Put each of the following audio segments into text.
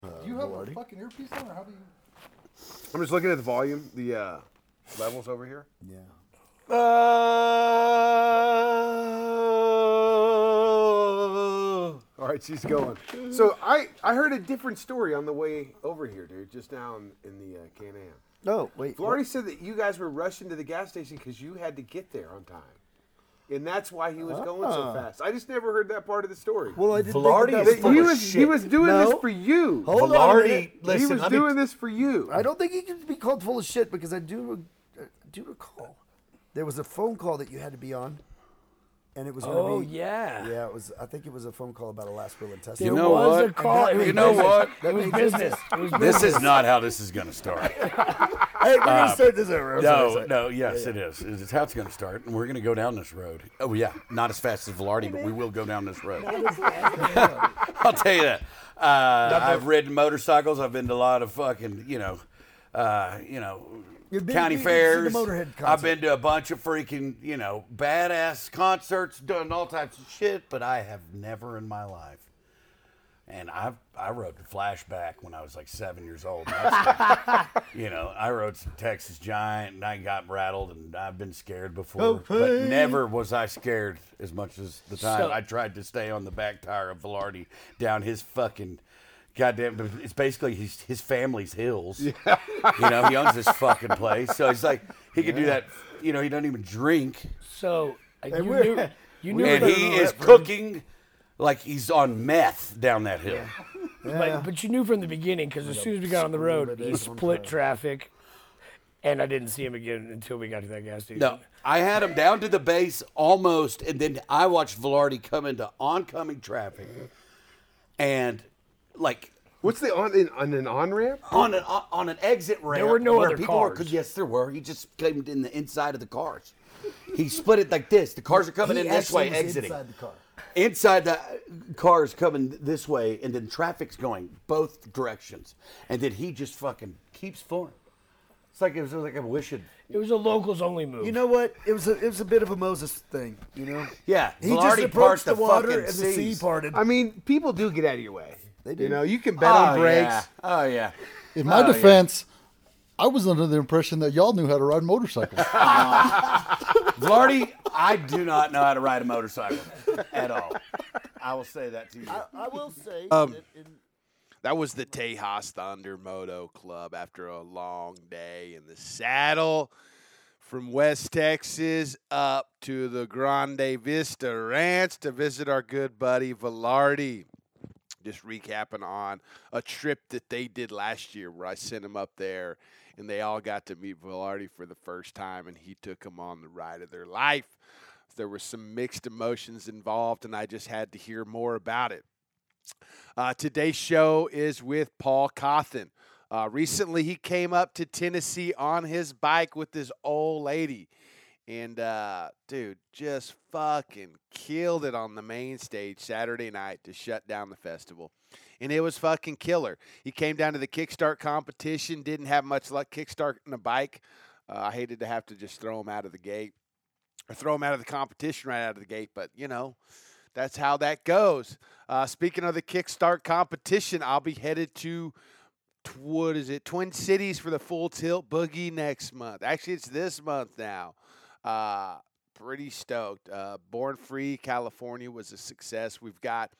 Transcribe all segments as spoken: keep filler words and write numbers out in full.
Uh, Do you have Velarde? a fucking earpiece on, or how do you? I'm just looking at the volume, the uh, levels over here. Yeah. Uh, all right, she's going. So I, I heard a different story on the way over here, dude, just now in, in the uh, Can-Am. No, wait. Florida said that you guys were rushing to the gas station because you had to get there on time. And that's why he was going so Ah. fast. I just never heard that part of the story. Well, I didn't Velarde think is that That he full of was he shit. was doing No. this for you. Hold on a Velarde, minute. listen, he was let me- doing this for you. I don't think he can be called full of shit because I do, I do recall there was a phone call that you had to be on, and it was going to Oh be. yeah. Yeah, it was. I think it was a phone call about a last will and There testament. know was what? a call. And that It was made know business. what? That It was made business. sense. It was This business. is not how this is going to start. Hey, we're gonna start this over. I'm sorry, No, sorry. no, yes, it is. It's how it's going to start, and we're going to go down this road. Oh yeah, not as fast as Velarde, but we will go down this road. I'll tell you that. Uh, I've ridden motorcycles. I've been to a lot of fucking, you know, uh, you know, You've been- county you've been to the fairs. Motorhead I've concert. been to a bunch of freaking, you know, badass concerts, done all types of shit, but I have never in my life. And I I rode the Flashback when I was like seven years old. That's, you know, I rode some Texas Giant and I got rattled and I've been scared before. Oh, But hey. never was I scared as much as the time So- I tried to stay on the back tire of Velarde down his fucking goddamn. It's basically his, his family's hills. Yeah. You know, he owns this fucking place. So he's like, he could do that. You know, he doesn't even drink. So uh, you we're- knew. You knew. And that- he is cooking like he's on meth down that hill. But, but you knew from the beginning because as soon as we got on the road, it he is on split fire. traffic, and I didn't see him again until we got to that gas station. No, I had him down to the base almost, and then I watched Velarde come into oncoming traffic, and like What's the on in, on an on ramp? on an on an exit ramp. were no where other people were- cars. yes, there were. He just came in the inside of the cars. He split it like this. The cars are coming He in this way, actually was exiting. inside the car. Inside the cars coming this way, and then traffic's going both directions, and then he just fucking keeps flowing. It's like it was like a wishing. It was a locals only move. You know what? It was a it was a bit of a Moses thing. You know. Yeah, He just Velarde parts approached the the water fucking and the sea seas. parted. I mean, people do get out of your way. They do. You know, you can bet on brakes. Yeah. Oh yeah. In my Oh, yeah. defense, I was under the impression that y'all knew how to ride motorcycles. Velarde, I do not know how to ride a motorcycle at all. I will say that to you. I, I will say. Um, that in, That was the Tejas Thunder Moto Club after a long day in the saddle from West Texas up to the Grande Vista Ranch to visit our good buddy Velarde. Just recapping on a trip that they did last year where I sent him up there and they all got to meet Velarde for the first time and he took them on the ride of their life. There were some mixed emotions involved and I just had to hear more about it. Uh, today's show is with Paul Cawthon. Uh, recently, he came up to Tennessee on his bike with this old lady. And, uh, dude, just fucking killed it on the main stage Saturday night to shut down the festival. And it was fucking killer. He came down to the Kickstart competition, didn't have much luck kickstarting a bike. Uh, I hated to have to just throw him out of the gate or throw him out of the competition right out of the gate. But, you know, that's how that goes. Uh, speaking of the Kickstart competition, I'll be headed to, t- what is it, Twin Cities for the Full Tilt Boogie next month. Actually, it's this month now. Uh, pretty stoked. Uh, Born Free, California was a success. We've got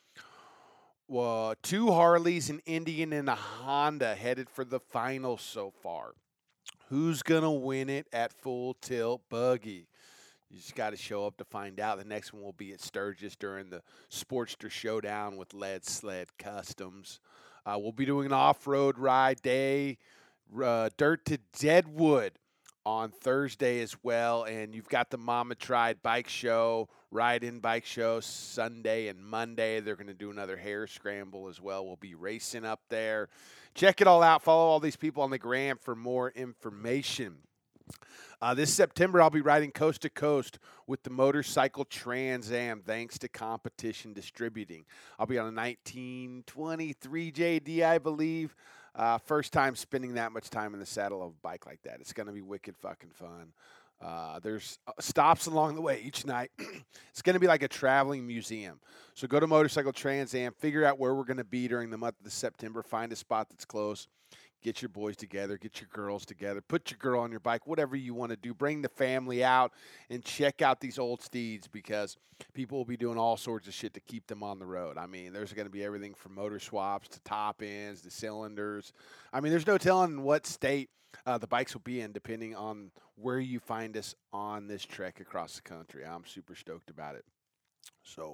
well, two Harleys, an Indian, and a Honda headed for the finals so far. Who's going to win it at Full Tilt Buggy? You just got to show up to find out. The next one will be at Sturgis during the Sportster Showdown with Lead Sled Customs. Uh, we'll be doing an off-road ride day, uh, Dirt to Deadwood on Thursday as well. And you've got the Mama Tried Bike Show, Ride-In Bike Show Sunday and Monday. They're going to do another hair scramble as well. We'll be racing up there. Check it all out. Follow all these people on the gram for more information. Uh, this September, I'll be riding coast to coast with the Motorcycle Trans Am, thanks to Competition Distributing. I'll be on a nineteen twenty-three J D, I believe. Uh, first time spending that much time in the saddle of a bike like that. It's going to be wicked fucking fun. Uh, there's uh, stops along the way each night. It's going to be like a traveling museum. So go to Motorcycle Trans Am, figure out where we're going to be during the month of September, find a spot that's close, get your boys together, get your girls together, put your girl on your bike, whatever you want to do. Bring the family out and check out these old steeds because people will be doing all sorts of shit to keep them on the road. I mean, there's going to be everything from motor swaps to top ends to cylinders. I mean, there's no telling what state uh, the bikes will be in depending on where you find us on this trek across the country. I'm super stoked about it. So,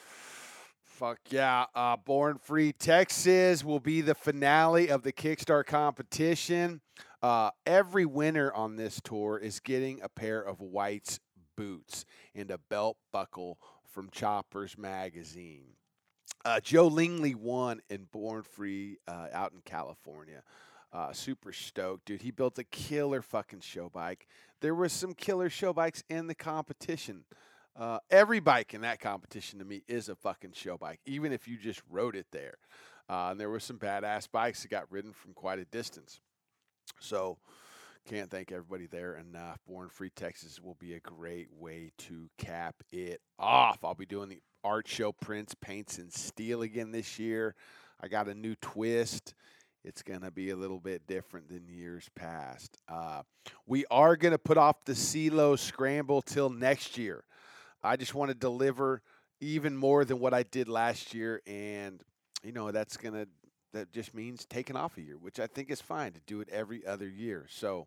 fuck yeah. Uh, Born Free Texas will be the finale of the Kickstart competition. Uh, every winner on this tour is getting a pair of White's boots and a belt buckle from Choppers Magazine. Uh, Joe Lingley won in Born Free uh, out in California. Uh, super stoked, dude. He built a killer fucking show bike. There were some killer show bikes in the competition. Uh, every bike in that competition to me is a fucking show bike, even if you just rode it there. Uh, and there were some badass bikes that got ridden from quite a distance. So can't thank everybody there enough. Born Free Texas will be a great way to cap it off. I'll be doing the art show prints, paints, and steel again this year. I got a new twist. It's going to be a little bit different than years past. Uh, we are going to put off the CeeLo Scramble till next year. I just want to deliver even more than what I did last year, and, you know, that's going to, that just means taking off a year, which I think is fine to do it every other year. So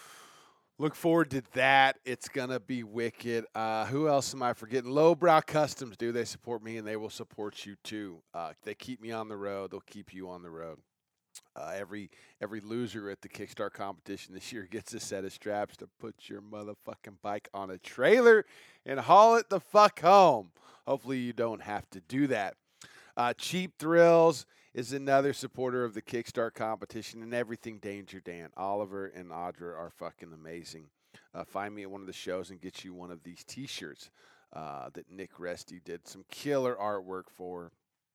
look forward to that. It's going to be wicked. Uh, who else am I forgetting? Lowbrow Customs, dude. They support me, and they will support you, too. Uh, they keep me on the road. They'll keep you on the road. Uh, every every loser at the Kickstart competition this year gets a set of straps to put your motherfucking bike on a trailer and haul it the fuck home. Hopefully you don't have to do that. Uh, Cheap Thrills is another supporter of the Kickstart competition and everything Danger Dan. Oliver and Audra are fucking amazing. Uh, find me at one of the shows and get you one of these T-shirts uh, that Nick Resty did some killer artwork for.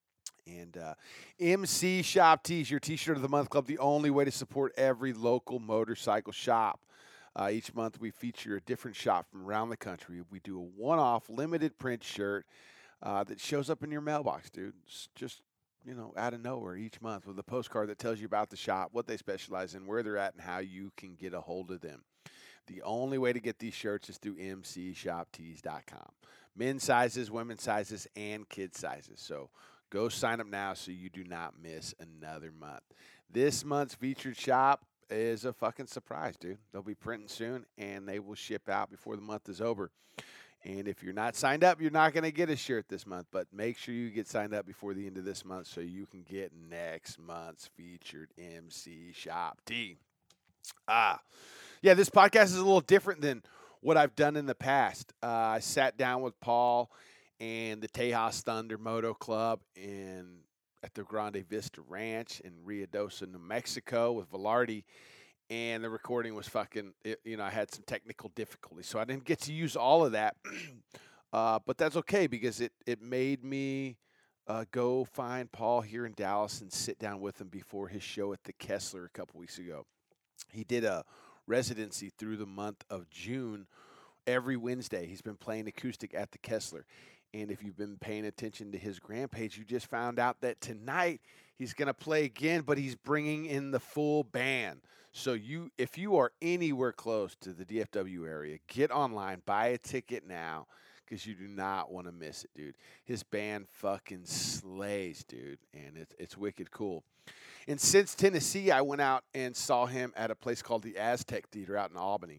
And uh, M C Shop Tees, your T-shirt of the month club, the only way to support every local motorcycle shop. Uh, each month we feature a different shop from around the country. We do a one-off limited print shirt uh, that shows up in your mailbox, dude. It's just, you know, out of nowhere each month with a postcard that tells you about the shop, what they specialize in, where they're at, and how you can get a hold of them. The only way to get these shirts is through M C shop tees dot com. Men's sizes, women's sizes, and kids sizes. So go sign up now so you do not miss another month. This month's featured shop is a fucking surprise, dude. They'll be printing soon, and they will ship out before the month is over. And if you're not signed up, you're not going to get a shirt this month, but make sure you get signed up before the end of this month so you can get next month's featured M C Shop Tee. Ah, yeah, this podcast is a little different than what I've done in the past. Uh, I sat down with Paul and the Tejas Thunder Moto Club in at the Grande Vista Ranch in Ruidoso, New Mexico with Velarde, and the recording was fucking, it, you know, I had some technical difficulties, so I didn't get to use all of that, uh, but that's okay because it, it made me uh, go find Paul here in Dallas and sit down with him before his show at the Kessler a couple weeks ago. He did a residency through the month of June. Every Wednesday, he's been playing acoustic at the Kessler. And if you've been paying attention to his Grand page, you just found out that tonight he's going to play again, but he's bringing in the full band. So you, if you are anywhere close to the D F W area, get online, buy a ticket now, because you do not want to miss it, dude. His band fucking slays, dude, and it's it's wicked cool. And since Tennessee, I went out and saw him at a place called the Aztec Theater out in Albany.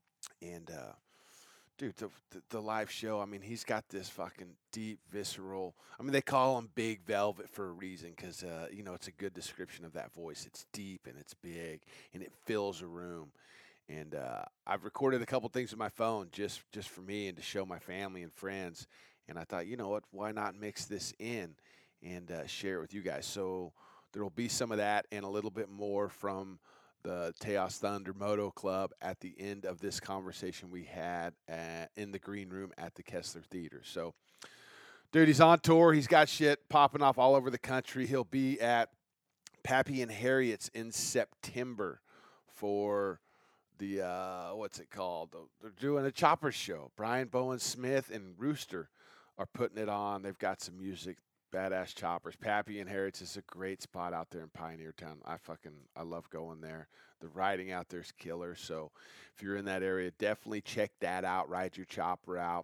And, uh, dude, the, the, the live show, I mean, he's got this fucking deep, visceral, I mean, they call him Big Velvet for a reason because, uh, you know, it's a good description of that voice. It's deep and it's big and it fills a room. And uh, I've recorded a couple things with my phone just, just for me and to show my family and friends. And I thought, you know what, why not mix this in and uh, share it with you guys? So there will be some of that and a little bit more from the Tejas Thunder Moto Club at the end of this conversation we had at, in the green room at the Kessler Theater. So, dude, he's on tour. He's got shit popping off all over the country. He'll be at Pappy and Harriet's in September for the uh, what's it called? They're doing a chopper show. Brian Bowen Smith and Rooster are putting it on. They've got some music, badass choppers. Pappy and Harrods is a great spot out there in Pioneer Town. I fucking I love going there. The riding out there's killer. So if you're in that area, definitely check that out. Ride your chopper out.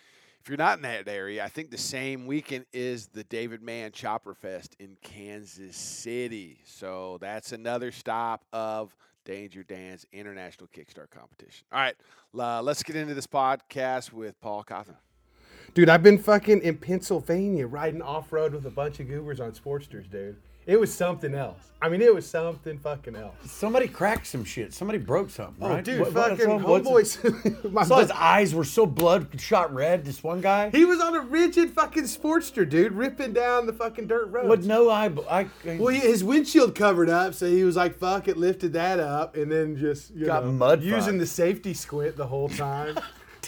If you're not in that area, I think the same weekend is the David Mann Chopper Fest in Kansas City. So that's another stop of Danger Dan's International Kickstart Competition. All right, uh, let's get into this podcast with Paul Cawthon. Dude, I've been fucking in Pennsylvania riding off-road with a bunch of goobers on Sportsters, dude. It was something else. I mean, it was something fucking else. Somebody cracked some shit. Somebody broke something, Oh, right? dude, What- what's fucking up? What's it- homeboys. My I saw his buddy- eyes were so bloodshot red. This one guy. he was on a rigid fucking Sportster, dude, ripping down the fucking dirt road. with no eye. I, I Well, he, his windshield covered up, so he was like, "Fuck it," lifted that up, and then just you Got know, mud using fucked. the safety squint the whole time.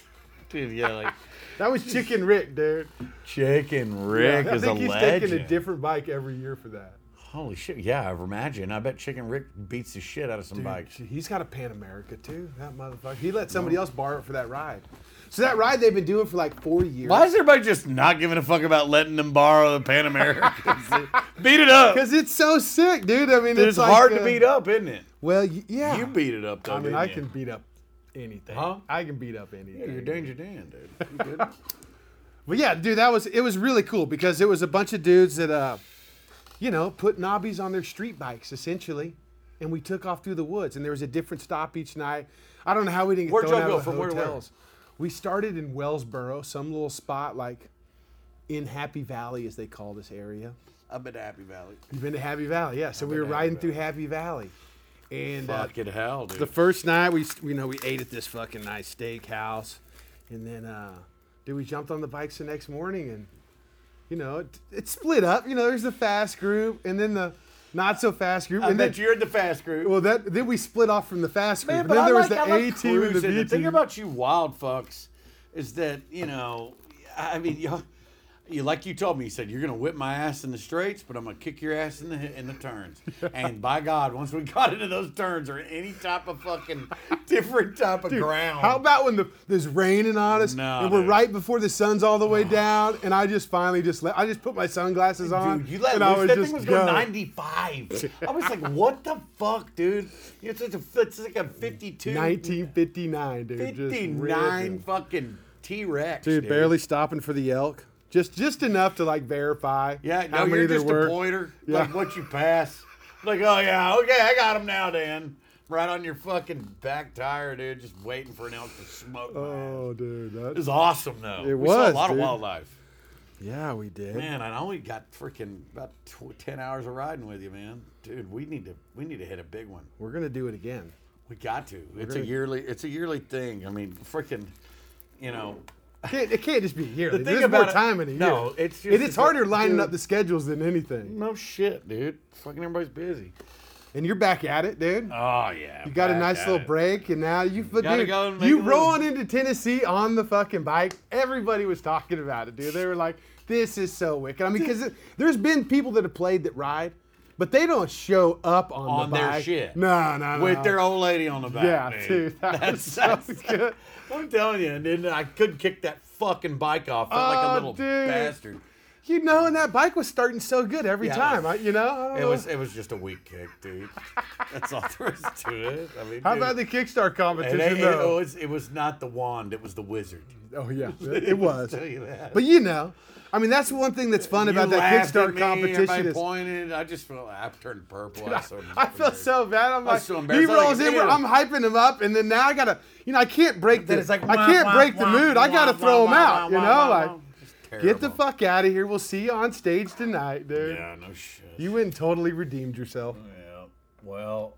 dude, yeah, like That was Chicken Rick, dude. Chicken Rick I is think a he's legend. taking a different bike every year for that. Holy shit! Yeah, I imagine. I bet Chicken Rick beats the shit out of some Dude, bikes. he's got a Pan America too. That motherfucker. He let somebody else borrow it for that ride. So that ride they've been doing for like four years. Why is everybody just not giving a fuck about letting them borrow the Pan America? Beat it up. Because it's so sick, dude. I mean, It's, it's, like, hard uh, to beat up, isn't it? Well, y- yeah. You beat it up, though. I mean, didn't I you? can beat up anything. Huh? I can beat up anything. Yeah, you're Danger Dan, dude. You good? But yeah, dude, that was it was really cool because it was a bunch of dudes that uh you know, put knobbies on their street bikes essentially. And we took off through the woods and there was a different stop each night. I don't know how we didn't get Where'd thrown y'all out go? of the From where to where? hotels. We started in Wellsboro, some little spot like in Happy Valley as they call this area. I've been to Happy Valley. You've been to Happy Valley, yeah. So we been were to Happy riding through Valley. Happy Valley. And uh, Fucking hell, dude. the first night we, you know, we ate at this fucking nice steakhouse, and then, uh, dude, we jumped on the bikes the next morning, and you know, it, it split up. You know, there's the fast group, and then the not so fast group, I and bet then you're in the fast group. well, that then we split off from the fast group. Man, and but then I there like, was the I like A team and the cruising. B The thing team. about you wild fucks is that, you know, I mean, you, you like you told me, you said, you're going to whip my ass in the straights, but I'm going to kick your ass in the in the turns. And by God, once we got into those turns or any type of fucking different type of ground. How about when the there's raining on us No, and we're dude. right before the sun's all the way down, and I just finally just let I just put my sunglasses on. Dude, you let and I loose. would That just thing was go. going ninety-five. I was like, what the fuck, dude? It's, like a, it's like a fifty-two. nineteen fifty-nine, dude. Just fifty-nine ripping. fucking T-Rex. Dude, barely stopping for the elk. Just just enough to like verify Yeah, how no, many you're there just were. a pointer. Yeah. Like what you pass. Like, oh yeah, okay, I got him now, Dan. Right on your fucking back tire, dude. Just waiting for an elk to smoke. my ass. Oh, dude, It that, was awesome, though. It we saw was, a lot dude. of wildlife. yeah, we did. Man, I only got freaking about tw- ten hours of riding with you, man. Dude, we need to we need to hit a big one. We're gonna do it again. We got to. It's gonna- a yearly. It's a yearly thing. I mean, freaking, you know. Can't, it can't just be yearly. The thing There's more about it- time in a year. no, it's just- and it's harder lining dude. up the schedules than anything. No shit, dude. Fucking everybody's busy. And you're back at it, dude. Oh yeah. You got a back nice at little it. break, and now you, but Gotta dude, go and make you a rolling into Tennessee on the fucking bike. Everybody was talking about it, dude. They were like, "This is so wicked." I mean, because there's been people that have played that ride, but they don't show up on, On the their bike. shit. No, no, no. With their old lady on the back. yeah, dude. dude, that That's, was so that's good. I'm telling you, and then I couldn't kick that fucking bike off. Felt like Oh, a little dude. bastard. You know, and that bike was starting so good every Yeah, it time. was- I, you know, I don't It know. was it was just a weak kick, dude. That's all there is to it. I mean, How dude, about the Kickstart it, competition? it, it though? was it was not the wand, it was the wizard. Oh yeah, it was. I'll tell you that. But you know, I mean, that's one thing that's fun You about that laughed at Kickstart me, competition. everybody Is, pointed. I just felt I turned purple. I, was so I felt so bad. I'm I was like, so he embarrassed. I was rolls like, in, where "Ew." I'm hyping him up, and then now I gotta, you know, I can't break the, Then it's like, I wah, can't wah, break the wah, mood. I gotta wah, throw him wah, out, you wah, know, wah, like, wah. It's get the terrible. fuck out of here. We'll see you on stage tonight, dude. Yeah, no shit. You went and totally redeemed yourself. Yeah. Well,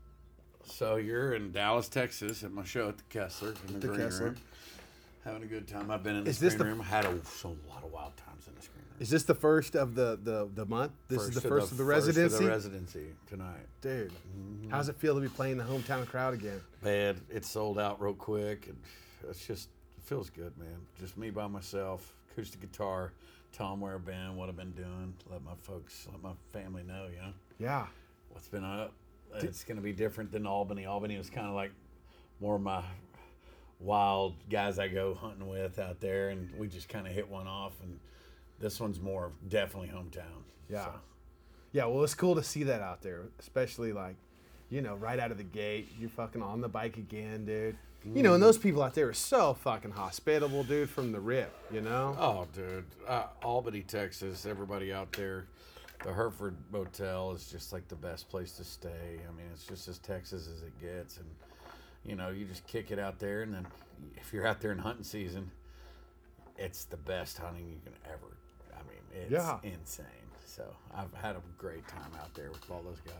so you're in Dallas, Texas, at my show at the Kessler in the, The green Kessler. room, having a good time. I've been in the Is this green the- room. Had a so a lot of wild times in the screen room. Is this the first of the the, the month? This is the first of the first residency, the residency tonight. dude. How's it feel to be playing the hometown crowd again? Bad. It sold out real quick, and it's just it feels good, man. Just me by myself, acoustic guitar, tell them where I've been, what I've been doing, let my folks, let my family know, you know. Yeah. What's been up. It's going to be different than Albany. Albany was kind of like more of my wild guys I go hunting with out there, and we just kind of hit one off. And this one's more definitely hometown. Yeah. So, Yeah, well, it's cool to see that out there, especially like, you know, right out of the gate, you're fucking on the bike again, dude. You know, and those people out there are so fucking hospitable, dude, from the rip, you know? oh, dude, uh, Albany, Texas. Everybody out there, the Hereford Motel is just like the best place to stay. I mean, it's just as Texas as it gets, and you know, you just kick it out there, and then if you're out there in hunting season, it's the best hunting you can ever. I mean, it's Yeah. insane. So I've had a great time out there with all those guys.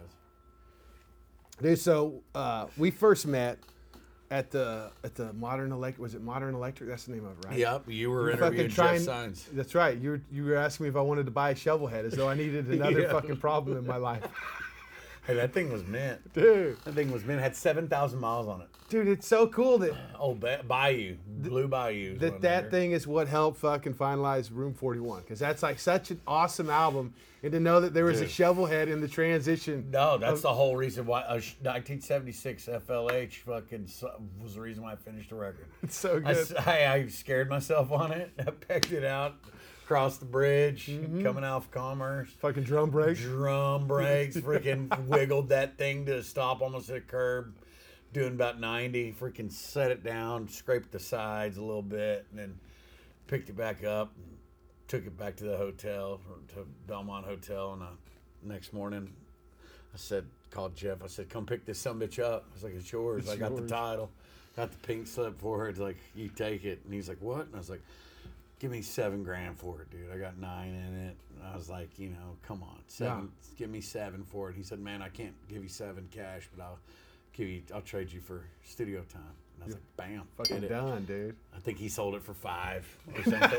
Dude, so uh, we first met at the at the Modern Electric. Was it Modern Electric? That's the name of it, right? Yep, you were You were fucking interviewing Jeff trying- Signs. That's right. You were, you were asking me if I wanted to buy a shovel head, as though I needed another Yeah. fucking problem in my life. Hey, that thing was mint. Dude, That thing was mint. Had seven thousand miles on it. dude, it's so cool that Oh, ba- Bayou, Blue Bayou. is that what that I'm thing is what helped fucking finalize Room forty-one, because that's like such an awesome album, and to know that there was a Dude. shovel head in the transition. No, that's the whole reason why uh, nineteen seventy-six F L H fucking su- was the reason why I finished the record. It's so I, good. s- I, I scared myself on it. I pegged it out, across the bridge, Mm-hmm. coming off Commerce. Fucking drum breaks. Drum brakes, freaking wiggled that thing to stop almost at a curb, doing about ninety. Freaking set it down, scraped the sides a little bit, and then picked it back up. And took it back to the hotel, or to Belmont Hotel, and uh, next morning I said, called Jeff. I said, "Come pick this sumbitch up." I was like, "It's yours." It's I got yours. the title, got the pink slip for her. It's like, "You take it," and he's like, "What?" And I was like, "Give me seven grand for it, dude. I got nine in it." And I was like, you know, come on, seven. Give me seven for it. He said, "Man, I can't give you seven cash, but I'll give you. I'll trade you for studio time." And I was like, "Bam, Fucking did it." done, dude. I think he sold it for five or something.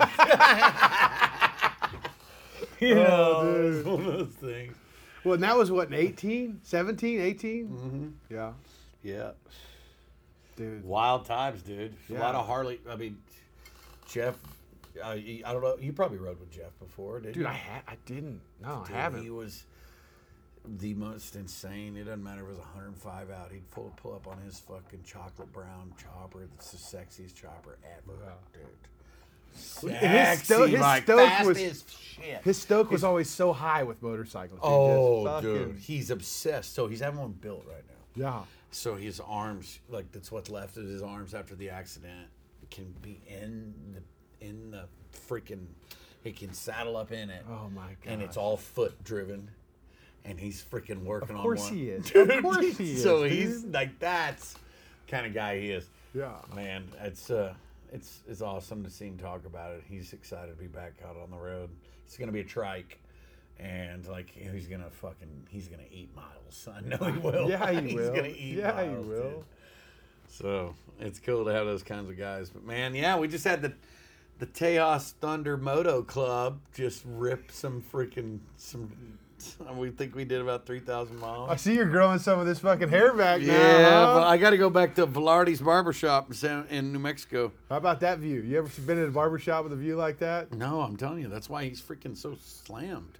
you Oh, know, dude. it's one of those things. Well, and that was what, in eighteen, seventeen, eighteen? Mm-hmm. Yeah, Yeah. dude. Wild times, dude. A lot Yeah. of Harley. I mean, Jeff. Uh, he- I don't know. You probably rode with Jeff before, didn't Dude, you? I ha- I didn't. No, I Dude, haven't. He was the most insane. It doesn't matter if it was one hundred five out. He'd pull, pull up on his fucking chocolate brown chopper. That's the sexiest chopper ever, dude. And his sto- Sexy, his like, stoke fast was- as shit. His stoke was always so high with motorcycles. Dude. Oh, Just dude, fucking- he's obsessed. So he's having one built right now. Yeah. So his arms, like that's what's left of his arms after the accident, can be in the in the freaking. He can saddle up in it. Oh, my And it's gosh. all foot driven, and he's freaking working Of on course one. he is. Dude, Of course he is. So dude. he's like that's kind of guy he is. Yeah. Man, it's uh, it's it's awesome to see him talk about it. He's excited to be back out on the road. It's gonna be a trike, and like he's gonna fucking he's gonna eat miles. I know he will. Yeah, he he's will. gonna eat Yeah, miles, he will. dude. So it's cool to have those kinds of guys. But man, yeah, we just had the the Tejas Thunder Moto Club just rip some freaking some. We think we did about three thousand miles. I see you're growing some of this fucking hair back now. Yeah, huh? but I got to go back to Velarde's Barbershop in, San, in New Mexico. How about that view? You ever been in a barber shop with a view like that? No, I'm telling you, that's why he's freaking so slammed.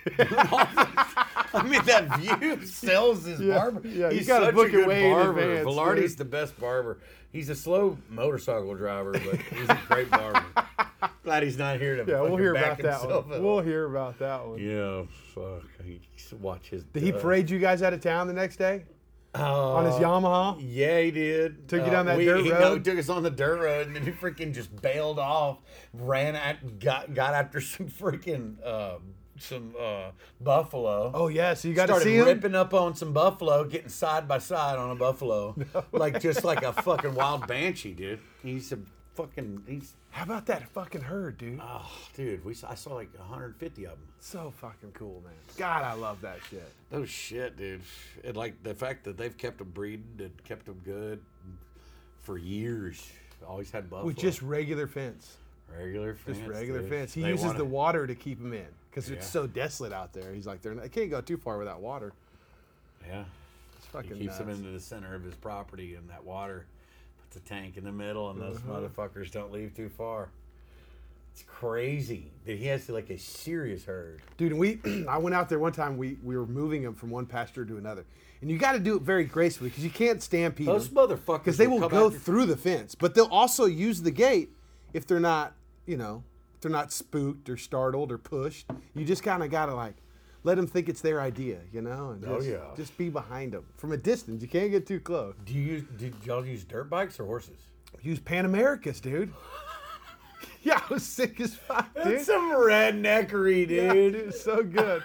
I mean, that view sells his Yeah, barber. yeah, you he's gotta such book a it good way in barber. advance, Velarde's dude. the best barber. He's a slow motorcycle driver, but he's a great barber. Glad he's not here to Yeah, we'll fucking hear back about that himself one. up. We'll hear about that one. Yeah, fuck. I used to watch his. Did he uh, parade you guys out of town the next day uh, on his Yamaha? Yeah, he did. Took you Uh, down that we, dirt he, No, road? he took us on the dirt road, and then he freaking just bailed off, ran at, got got after some freaking uh, some uh, buffalo. Oh yeah, so you got Started to see him. ripping up on some buffalo, getting side by side on a buffalo, like just like a fucking wild banshee, dude. He's a fucking he's How about that fucking herd, dude? oh, dude. We saw, I saw like one hundred fifty of them. So fucking cool, man. God, I love that shit. Oh shit, dude! And like the fact that they've kept them breeding and kept them good for years. Always had buffalo. With just regular fence. regular fence. Just regular dude. fence. He They uses wanna- the water to keep them in because Yeah. it's so desolate out there. He's like, they're not, they can't go too far without water. Yeah. It's fucking He keeps them nuts. into the center of his property, and that water puts a tank in the middle, and those Uh-huh. motherfuckers don't leave too far. It's crazy that he has like a serious herd. Dude, and we I went out there one time. We we were moving them from one pasture to another, and you got to do it very gracefully because you can't stampede Those them motherfuckers. because they will come go after- through the fence. But they'll also use the gate if they're not, you know, if they're not spooked or startled or pushed. You just kind of got to like let them think it's their idea, you know, and Oh, just, yeah. just be behind them from a distance. You can't get too close. Do you use, did y'all use dirt bikes or horses? Use Pan Americas, dude. Yeah, I was sick as fuck, dude. That's some redneckery, Yeah, dude. it's so good.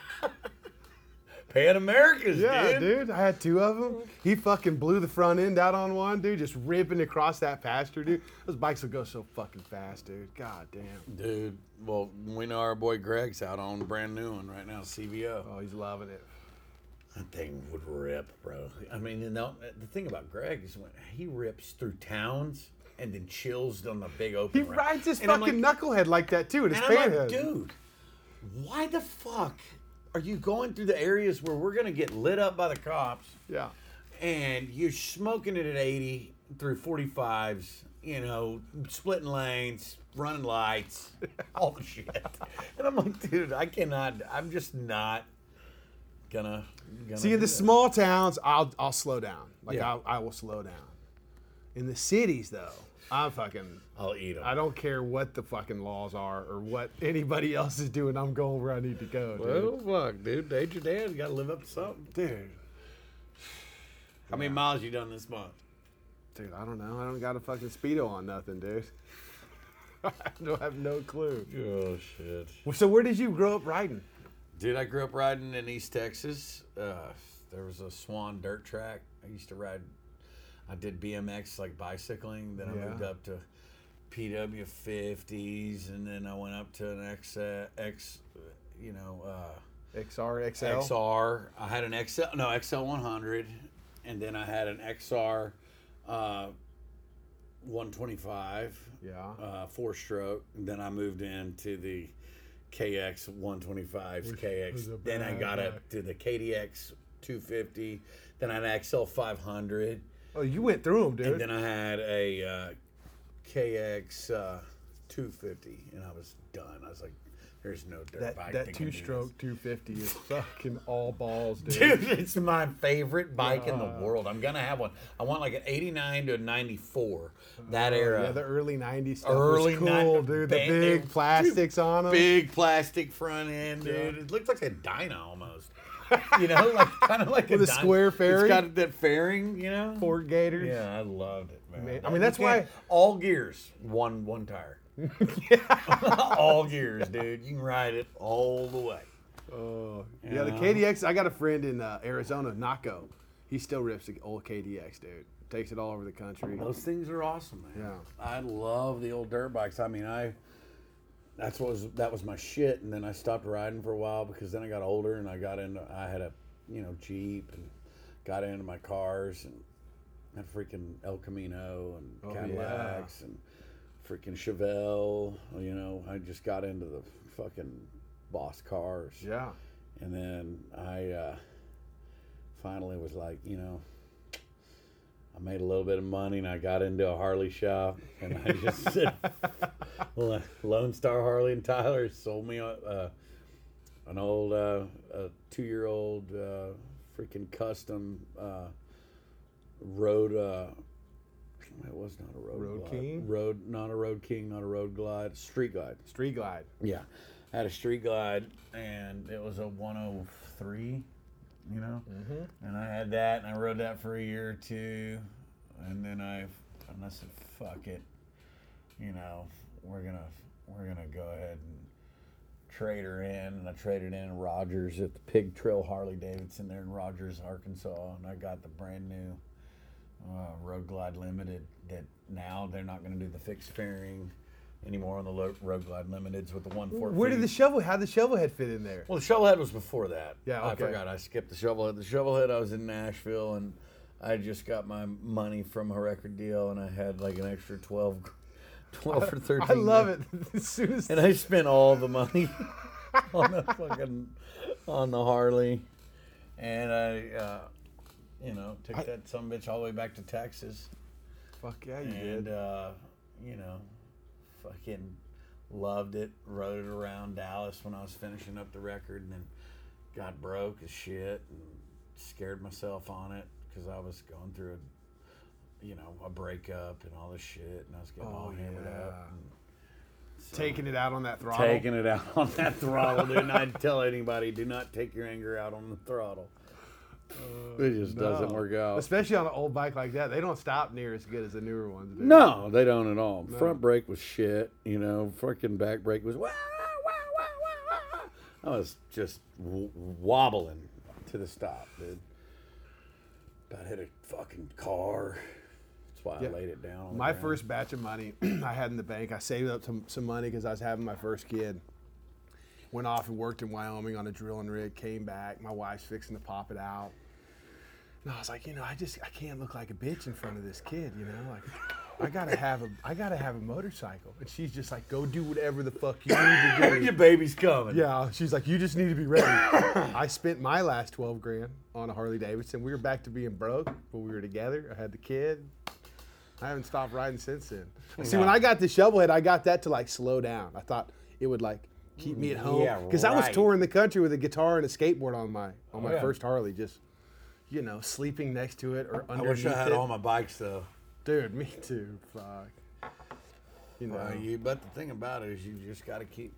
Pan Americas, Yeah, dude. dude. I had two of them. He fucking blew the front end out on one, dude, just ripping across that pasture, dude. Those bikes will go so fucking fast, dude. God damn. Dude, well, we know our boy Greg's out on a brand new one right now, C V O. Oh, he's loving it. That thing would rip, bro. I mean, you know, the thing about Greg is when he rips through towns and then chills on the big open. He road. rides his And I'm fucking like, knucklehead like that too, at his and I'm panhead. like, dude, why the fuck are you going through the areas where we're gonna get lit up by the cops? Yeah. And you're smoking it at eighty through forty-fives, you know, splitting lanes, running lights, all the shit. And I'm like, dude, I cannot, I'm just not gonna, gonna See, in do the that. small towns, I'll I'll slow down. Like Yeah. I I will slow down. In the cities, though, I'm fucking. I'll eat them. I don't care what the fucking laws are or what anybody else is doing. I'm going where I need to go, dude. Well, fuck, dude. Age your dad, you gotta live up to something. Dude, How many miles you done this month? dude, I don't know. I don't got a fucking Speedo on nothing, dude. I don't have no clue. Oh, shit. Well, so where did you grow up riding? Dude, I grew up riding in East Texas. Uh, there was a Swan dirt track. I used to ride. I did B M X, like bicycling. Then I Yeah. moved up to P W fifties, and then I went up to an X, uh, X you know, uh, X R, X L? X R. I had an X L, no, X L one hundred, and then I had an X R uh, one twenty-five. Yeah. Uh, four stroke. And then I moved into the K X one twenty-fives, K X. was a Then I bad got bike. up to the K D X two fifty. Then I had an X L five hundred. Oh, you went through them, dude. And then I had a uh, K X uh, two fifty. And I was done. I was like, there's no dirt that bike that that can do two-stroke two fifty is fucking all balls, dude. this. Dude, it's my favorite bike in the Yeah. world. I'm gonna have one. I want like an eighty-nine to a ninety-four. That era. Yeah, the early nineties stuff Early was cool, nin- dude. The bang- big dude, plastics on them. Big plastic front end, dude. Yeah. It looks like a Dyna almost. You know, like kind of like With a Dyna. square fairing? It's got that fairing, you know. Fork gators. Yeah, I loved it, man. Man, I mean, that's You can't- why- all gears, one one tire. All gears, dude. You can ride it all the way. Oh, yeah, the Yeah. K D X. I got a friend in uh, Arizona, Naco. He still rips the old K D X, dude. Takes it all over the country. Those things are awesome, man. Yeah. I love the old dirt bikes. I mean, I that's what was that was my shit, and then I stopped riding for a while because then I got older and I got into I had a you know Jeep and got into my cars and had freaking El Camino and Oh, Cadillacs and freaking Chevelle. You know, I just got into the fucking boss cars. Yeah. And then I uh, finally was like, you know, I made a little bit of money and I got into a Harley shop and I just said, well, Lone Star Harley and Tyler sold me uh, an old uh, a two-year-old uh, freaking custom uh, road. Uh, it was not a road. Road glide. King? Road, not a Road King, not a Road Glide. Street Glide. Street Glide. Yeah, I had a Street Glide, and it was a one oh three, you know. Mm-hmm. And I had that, and I rode that for a year or two, and then I, and I said, "Fuck it, you know, we're gonna we're gonna go ahead and trade her in." And I traded in Rogers at the Pig Trail Harley Davidson there in Rogers, Arkansas, and I got the brand new uh, Road Glide Limited. That now they're not going to do the fixed fairing anymore on the lo- Road Glide Limiteds with the one four. Where did the shovel? How did the shovel head fit in there? Well, the shovelhead was before that. Yeah, I okay. forgot. I skipped the shovelhead. The shovelhead, I was in Nashville, and I just got my money from a record deal, and I had like an extra twelve, twelve or thirteen. I love it. As soon as And I spent all the money on the fucking on the Harley, and I, uh, you know, took I- that sumbitch all the way back to Texas. fuck yeah, you And, did. uh, you know, fucking Loved it. Rode it around Dallas when I was finishing up the record, and then got broke as shit and scared myself on it because I was going through a, you know, a breakup and all this shit, and I was getting all Oh, hammered yeah. up. And so, Taking it out on that throttle. taking it out on that throttle, dude. And I'd tell anybody, do not take your anger out on the throttle. It just doesn't No. work out. Especially on an old bike like that. They don't stop near as good as the newer ones do. No, they don't at all. Front brake was shit. You know, freaking back brake was wah, wah, wah, wah, wah. I was just w- wobbling to the stop, dude. About hit a fucking car. That's why Yeah. I laid it down. On the My ground. first batch of money I had in the bank, I saved up some, some money because I was having my first kid. Went off and worked in Wyoming on a drilling rig, came back. My wife's fixing to pop it out. And I was like, you know, I just, I can't look like a bitch in front of this kid, you know? Like, I gotta have a, I gotta have a motorcycle. And she's just like, go do whatever the fuck you need to do. Your baby's coming. Yeah, she's like, you just need to be ready. I spent my last twelve grand on a Harley Davidson. We were back to being broke, but we were together. I had the kid. I haven't stopped riding since then. See, when I got the Shovelhead, I got that to like slow down. I thought it would like keep me at home Yeah, because I was right. touring the country with a guitar and a skateboard on my on my yeah. first Harley, just you know, sleeping next to it or I underneath wish I had it. all my bikes though. Dude, me too. Fuck. You know. Well, you, but the thing about it is you just got to keep.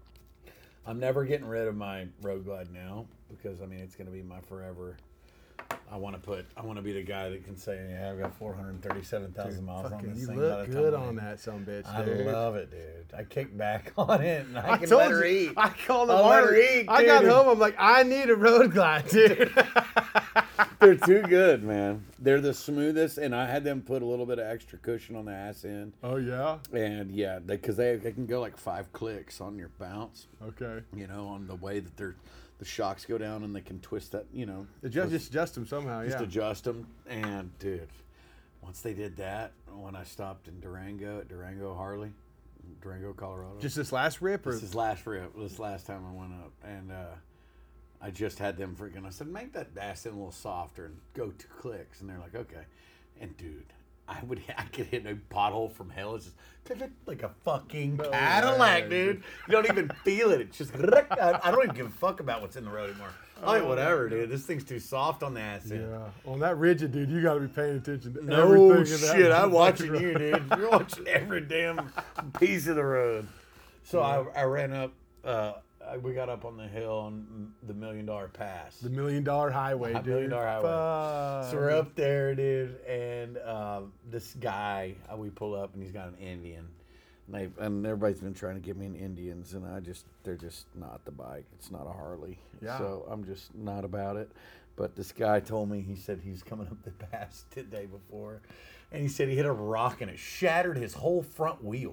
I'm never getting rid of my Road Glide now because I mean it's going to be my forever. I want to put. I want to be the guy that can say, "Yeah, I've got four hundred thirty-seven thousand miles on Fucking, this you thing." by look the good time I- on that son bitch, I dude. love it, dude. I kick back on it and I, I can told let her you. eat. I called them I'll let her Harley. eat, I got dude. home. I'm like, I need a Road Glide, dude. They're too good, man. They're the smoothest, and I had them put a little bit of extra cushion on the ass end. Oh yeah. And yeah, because they, they can go like five clicks on your bounce. Okay. You know, on the way that they're the shocks go down and they can twist that. You know, Just, just adjust them somehow. just Yeah. adjust them. And dude, once they did that, when I stopped in Durango at Durango Harley, Durango, Colorado. Just this last rip, or This is last rip. This last time I went up, and uh, I just had them freaking. I said, make that ass in a little softer and go two clicks, and they're like, okay. And dude, I would I could hit a pothole from hell. It's just like a fucking Cadillac, way, dude. You don't even feel it. It's just I, I don't even give a fuck about what's in the road anymore. I mean, whatever, dude. This thing's too soft on the ass end. yeah, on that rigid, dude, you got to be paying attention to No everything. in that shit, I'm motherfucking watching road. you, dude. You're watching every damn piece of the road. So I, I ran up. Uh, I- we got up on the hill on the Million Dollar Pass. The million dollar highway, The dude. Million Dollar Highway. Fuck. So we're up there, dude, and um, this guy, uh, we pull up, and he's got an Indian. And, they, and everybody's been trying to get me an Indians, and I just, they're just not the bike. It's not a Harley. Yeah. So I'm just not about it. But this guy told me, he said he's coming up the pass the day before, and he said he hit a rock, and it shattered his whole front wheel.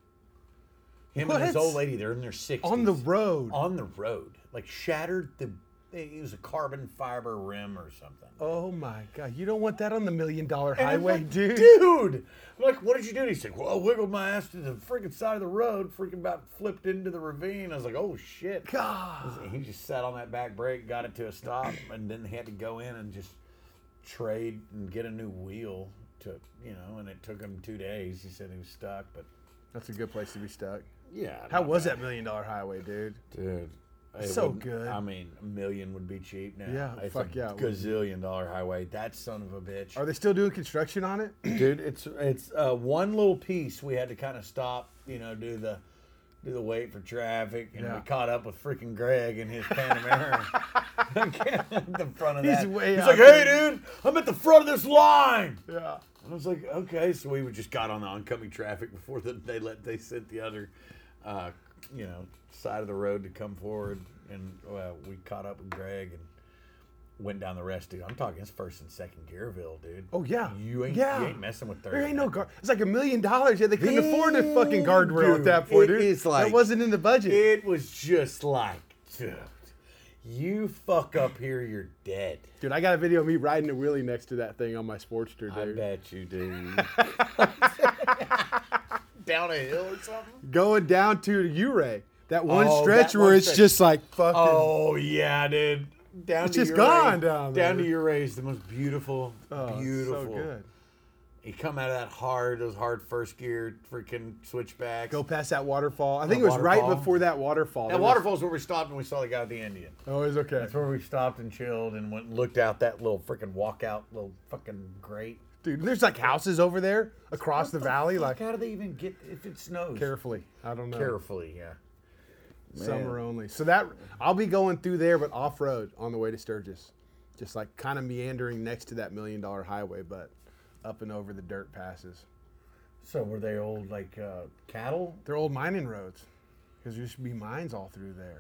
Him and his What? old lady, they're in their sixties. On the road. On the road. Like shattered the, it was a carbon fiber rim or something. Oh my god, you don't want that on the million dollar And I'm highway, like, dude. Dude! I'm like, what did you do? And he said, well, I wiggled my ass to the freaking side of the road, freaking about flipped into the ravine. I was like, oh shit. God. He just sat on that back brake, got it to a stop, and then he had to go in and just trade and get a new wheel to, you know, and it took him two days. He said he was stuck, but That's a good place to be stuck. yeah. How not was bad. that million dollar highway, dude? Dude. it So wouldn't- good. I mean, a million would be cheap now. Yeah, it's fuck a yeah, it would. gazillion dollar highway. That son of a bitch. Are they still doing construction on it? Dude, it's it's uh, one little piece we had to kind of stop, you know, do the do the wait for traffic, and Yeah. we caught up with freaking Greg and his Panamera. At the front of He's that. way He's out like, there. hey, dude, I'm at the front of this line. Yeah. And I was like, okay. So we just got on the oncoming traffic before the, they let they sent the other, uh, you know, side of the road to come forward, and uh, we caught up with Greg and went down the rest. Dude, I'm talking it's first and second Gearville, dude. Oh yeah. You ain't yeah. you ain't messing with thirty. There ain't no guard. It's like a million dollars. Yeah, they couldn't afford a fucking guardrail at Dude, that point, it dude. is like- that wasn't in the budget. It was just like, dude, you fuck up here, you're dead. Dude, I got a video of me riding a wheelie next to that thing on my Sportster, I dude. bet you do. Down a hill or something? Going down to Uray. That one Oh, stretch that where one it's stretch. just like fucking. Oh yeah, dude. Down It's to just your gone race, down there. Down to your race, the most beautiful, Oh, it's beautiful. So good. You come out of that hard, those hard first gear freaking switchbacks. Go past that waterfall. I think The it was right waterfall. before that waterfall. That There was- waterfall's where we stopped and we saw the guy with the Indian. Oh, it's okay. That's where we stopped and chilled and went and looked out that little freaking walkout, little fucking grate. Dude, there's like houses over there across the, valley. Like, how do they even get if it snows? carefully. I don't know. Carefully, yeah. Summer only. So that I'll be going through there, but off road on the way to Sturgis, just like kind of meandering next to that million dollar highway, but up and over the dirt passes. So were they old like uh, cattle? They're old mining roads, because there used to be mines all through there.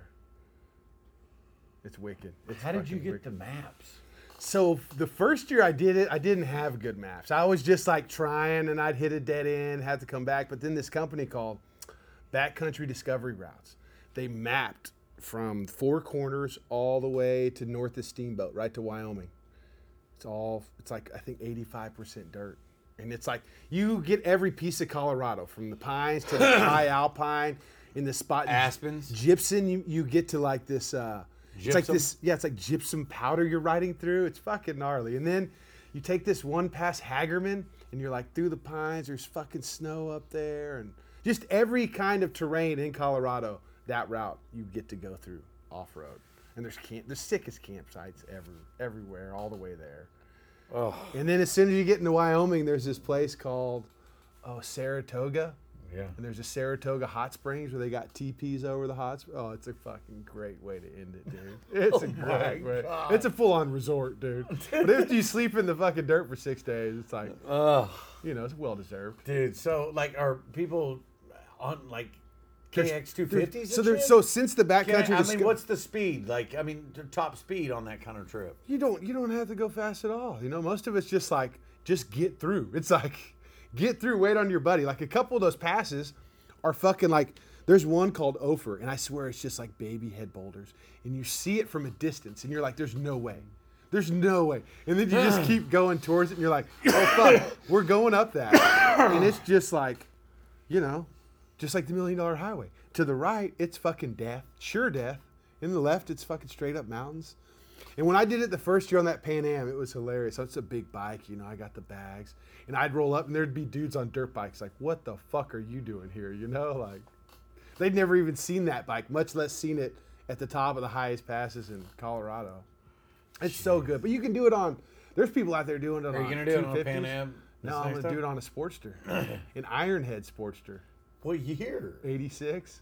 It's wicked. It's How did you fucking get wicked. the maps? So the first year I did it, I didn't have good maps. I was just like trying, and I'd hit a dead end, had to come back. But then this company called Backcountry Discovery Routes, they mapped from Four Corners all the way to north of Steamboat, right to Wyoming. It's all, it's like I think eighty-five percent dirt. And it's like you get every piece of Colorado, from the pines to the high alpine, in the spot. Aspens? Gypsum, you, you get to like this, uh, it's like Gypsum? this, yeah, it's like gypsum powder you're riding through. It's fucking gnarly. And then you take this one past Hagerman, and you're like through the pines, there's fucking snow up there, and just every kind of terrain in Colorado, that route you get to go through off-road. And there's camp, the sickest campsites ever, everywhere, all the way there. Oh, And then as soon as you get into Wyoming, there's this place called oh Saratoga, yeah. and there's a Saratoga hot springs where they got teepees over the hot. Sp- oh, it's a fucking great way to end it, dude. It's a great way. God. It's a full-on resort, dude. But if you sleep in the fucking dirt for six days, it's like, Oh, you know, it's well deserved. dude. So like, are people on like K X two fifties? So there's so since the Can backcountry, I, I disco- mean, what's the speed? Like, I mean, the top speed on that kind of trip. you don't you don't have to go fast at all. You know, most of it's just like just get through. It's like get through, wait on your buddy. Like a couple of those passes are fucking like there's one called Ophir, and I swear it's just like baby head boulders, and you see it from a distance, and you're like, there's no way. There's no way. And then you just keep going towards it, and you're like, oh fuck, we're going up that. And it's just like, you know, just like the Million Dollar Highway. To the right, it's fucking death, sure death. In the left, it's fucking straight up mountains. And when I did it the first year on that Pan Am, it was hilarious. So it's a big bike, you know, I got the bags. And I'd roll up and there'd be dudes on dirt bikes like, what the fuck are you doing here? You know, like they'd never even seen that bike, much less seen it at the top of the highest passes in Colorado. It's so good. But you can do it on, there's people out there doing it on Are you gonna do it on a two Pan fifties. Am? this No, I'm next going to do time? it on a Sportster, an Ironhead Sportster, What year? eighty-six.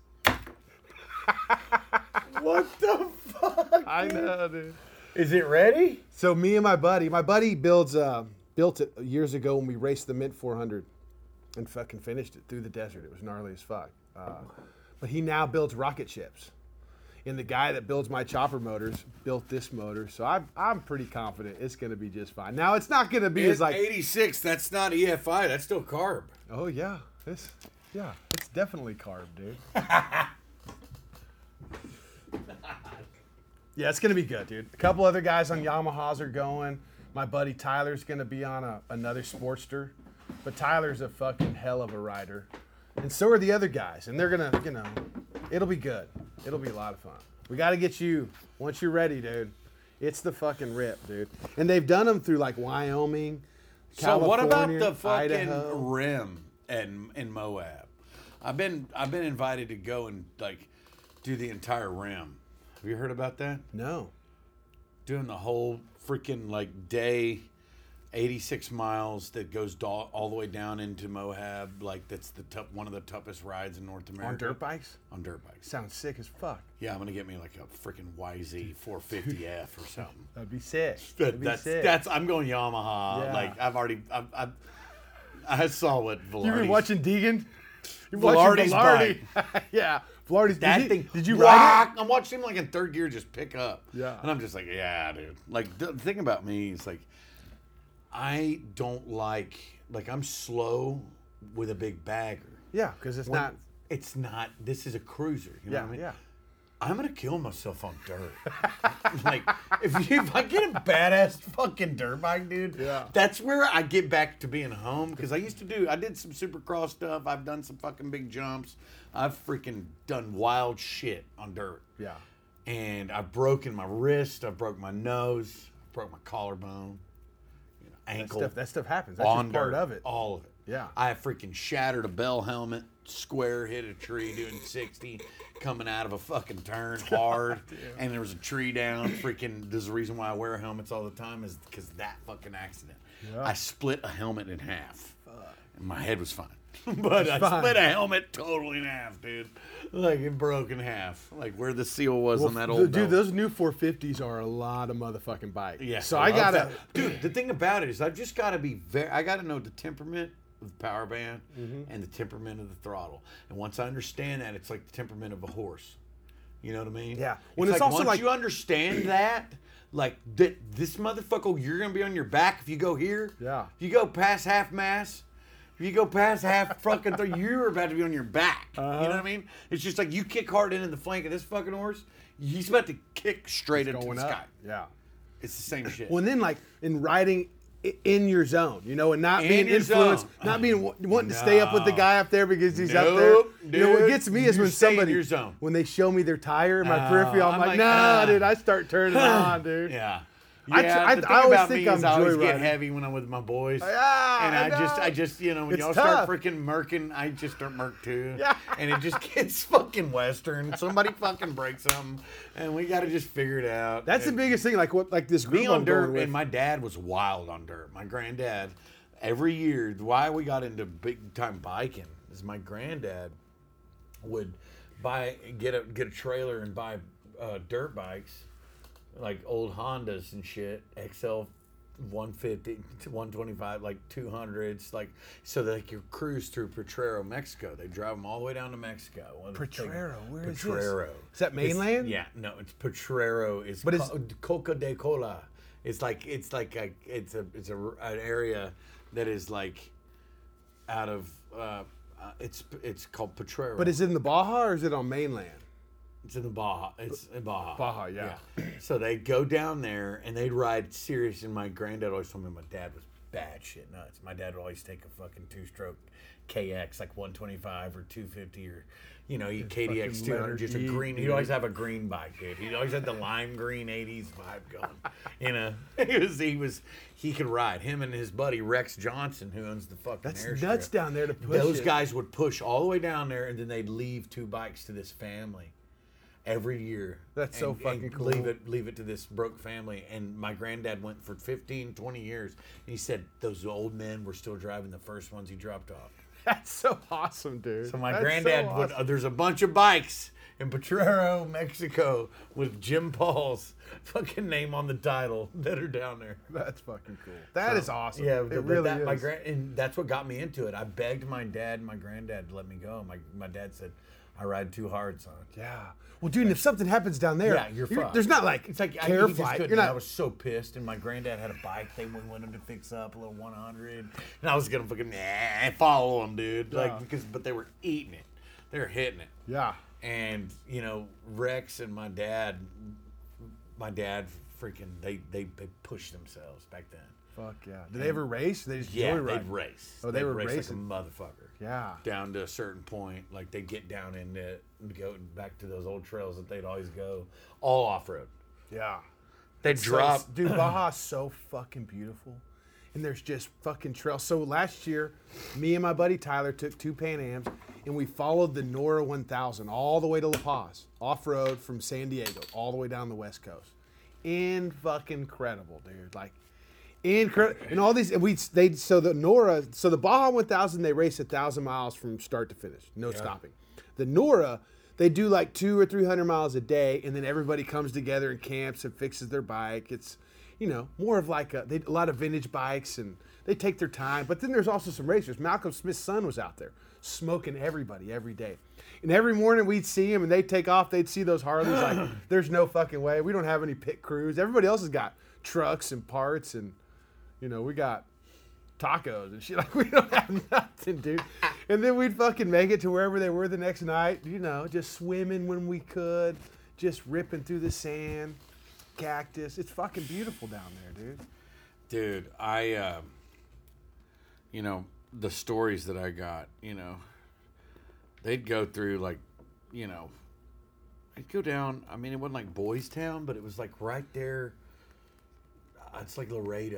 What the fuck? I know, dude. Is it ready? So me and my buddy, my buddy builds, uh, built it years ago when we raced the Mint four hundred, and fucking finished it through the desert. It was gnarly as fuck. Uh, but he now builds rocket ships, and the guy that builds my chopper motors built this motor. So I'm I'm pretty confident it's gonna be just fine. Now it's not gonna be as like eighty-six. That's not E F I. That's still carb. oh yeah, this yeah, it's definitely carb, dude. Yeah, it's gonna be good, dude. A couple other guys on Yamahas are going. My buddy Tyler's gonna be on a, another Sportster, but Tyler's a fucking hell of a rider, and so are the other guys. And they're gonna, you know, it'll be good. It'll be a lot of fun. We got to get you once you're ready, dude. It's the fucking rip, dude. And they've done them through like Wyoming, So California, what about the fucking Idaho. rim in in Moab? I've been I've been invited to go and like do the entire rim. Have you heard about that? No. Doing the whole freaking like day, eighty-six miles that goes do- all the way down into Moab. Like that's the tough, one of the toughest rides in North America. On dirt bikes? On dirt bikes. Sounds sick as fuck. Yeah, I'm gonna get me like a freaking Y Z four fifty F or something. That'd be sick. That, That'd be that's sick. that's I'm going Yamaha. Yeah. Like I've already I've, I've, I saw what Velarde's. You been watching Deegan? You're Velarde's watching Velarde. Yeah, Velarde's. that did you, thing. Did you ride rock. I'm watching him like in third gear just pick up. Yeah. And I'm just like, yeah, dude. Like the thing about me is like, I don't like like I'm slow with a big bagger. it? Yeah, because it's When- not. It's not. This is a cruiser. You know Yeah, what I mean? yeah. I'm gonna kill myself on dirt. Like if you, if I get a badass fucking dirt bike, dude, Yeah. that's where I get back to being home. Because I used to do, I did some supercross stuff. I've done some fucking big jumps. I've freaking done wild shit on dirt. Yeah. And I've broken my wrist. I've broke my nose. I broke my collarbone. You know, ankle. That stuff, that stuff happens. That's on just part dirt, of it. all of it. Yeah. I freaking shattered a bell helmet, square hit a tree doing sixty, coming out of a fucking turn hard, and there was a tree down. Freaking, there's a reason why I wear helmets all the time is because that fucking accident. Yeah. I split a helmet in half, and my head was fine. But I fine. split a helmet totally in half, dude. Like it broke in half, like where the seal was Well, on that th- old. dude, belt. those new four fifties are a lot of motherfucking bike. Yeah. So I love gotta, that. Dude, the thing about it is I just gotta be very I gotta know the temperament of the power band Mm-hmm. and the temperament of the throttle. And once I understand that, it's like the temperament of a horse. You know what I mean? Yeah. When When it's it's like also once like- you understand that, like th- this motherfucker, you're gonna be on your back if you go here. Yeah. If you go past half mass, if you go past half fucking th- you're about to be on your back. You know what I mean? It's just like you kick hard into the flank of this fucking horse, he's about to kick straight into going the up. sky. Yeah. It's the same shit. Well, and then like in riding i- in your zone, you know, and not In being your influenced, zone. not being wa- wanting to stay up with the No. guy up there because he's up Nope, there. You know, what dude. gets me is You when stay in somebody your zone. when they show me their tire in my Oh, peripheral, I'm, I'm like, like, nah, ah. dude. I start turning on, dude. Yeah. I tr- Yeah, I- the thing I always about think me I'm is I always get joyriding. heavy when I'm with my boys. Yeah, and I I, just, know. I just, you know, when It's y'all tough. start freaking murking, I just start murk too. Yeah. And it just gets fucking western. Somebody fucking breaks something, and we got to just figure it out. That's the And biggest thing. Like what, like this group me I'm on dirt, going with. and my dad was wild on dirt. My granddad, every year, why we got into big time biking is my granddad would buy get a get a trailer and buy uh, dirt bikes, like old Hondas and shit, X L one fifty to one twenty-five, like two hundreds, like so that they could cruise through Potrero, Mexico. They drive them all the way down to Mexico. Well, they take- Potrero, where is this? Potrero. Is that mainland? It's- yeah, no, it's Potrero. It's But but it's- it's Coca de Cola. It's like it's like a it's a it's a an area that is like out of uh, uh it's it's called Potrero. But is it in the Baja or is it on mainland? It's in the Baja. It's in Baja. Baja, yeah. So they'd go down there and they'd ride serious. And my granddad always told me my dad was bad shit nuts. My dad would always take a fucking two-stroke K X, like one twenty-five or two fifty or, you know, K D X fucking two hundred, just a letter G, green. He'd dude. always have a green bike, dude. He always had the lime green eighties vibe going. You know, he was he was he could ride. Him and his buddy Rex Johnson, who owns the fucking That's airstrip. nuts down there to push Those it. guys would push all the way down there, and then they'd leave two bikes to this family every year. That's so And- fucking and cool. Leave it, leave it to this broke family. And my granddad went for fifteen, twenty years. And he said those old men were still driving the first ones he dropped off. That's so awesome, dude. So my That's granddad so would. awesome. Uh, there's a bunch of bikes in Potrero, Mexico, with Jim Paul's fucking name on the title that are down there. That's fucking cool. That is awesome. Yeah, it but really that, is. my grand, and that's what got me into it. I begged my dad and my granddad to let me go. My my dad said, "I ride too hard, son." Yeah. Well, dude, and if something happens down there, Yeah, you're fucked. There's not like It's like I, care he just fight. couldn't. You're I not. was so pissed, and my granddad had a bike. They wanted to fix up a little one hundred, and I was gonna fucking nah, follow them, dude. Yeah. Like because, but they were eating it. They were hitting it. Yeah. And you know, Rex and my dad, my dad, freaking, they they they pushed themselves back then. Fuck yeah. Did they ever race? They just Yeah, joyride? they'd race. Oh, they They'd were race racing. like a motherfucker. Yeah. Down to a certain point, like they get down into go back to those old trails that they'd always go, all off road. Yeah. They So- drop. dude, Baja's so fucking beautiful. And there's just fucking trails. So last year, me and my buddy Tyler took two Pan Ams and we followed the Nora one thousand all the way to La Paz, off road from San Diego, all the way down the West Coast. In fucking incredible, dude. Like, incredible. And all these, and we, they, so the Nora, so the Baja one thousand, they race a thousand miles from start to finish, no stopping. The Nora, they do like two or three hundred miles a day, and then everybody comes together and camps and fixes their bike. It's, you know, more of like a, they, a lot of vintage bikes, and they take their time. But then there's also some racers. Malcolm Smith's son was out there smoking everybody every day. And every morning we'd see him, and they'd take off. They'd see those Harleys like, there's no fucking way. We don't have any pit crews. Everybody else has got trucks and parts, and, you know, we got tacos and shit. Like, we don't have nothing, dude. And then we'd fucking make it to wherever they were the next night, you know, just swimming when we could, just ripping through the sand, cactus. It's fucking beautiful down there, dude. Dude, I, uh, you know, the stories that I got, you know, they'd go through like, you know, I'd go down. I mean, it wasn't like Boys Town, but it was like right there. uh, It's like Laredo.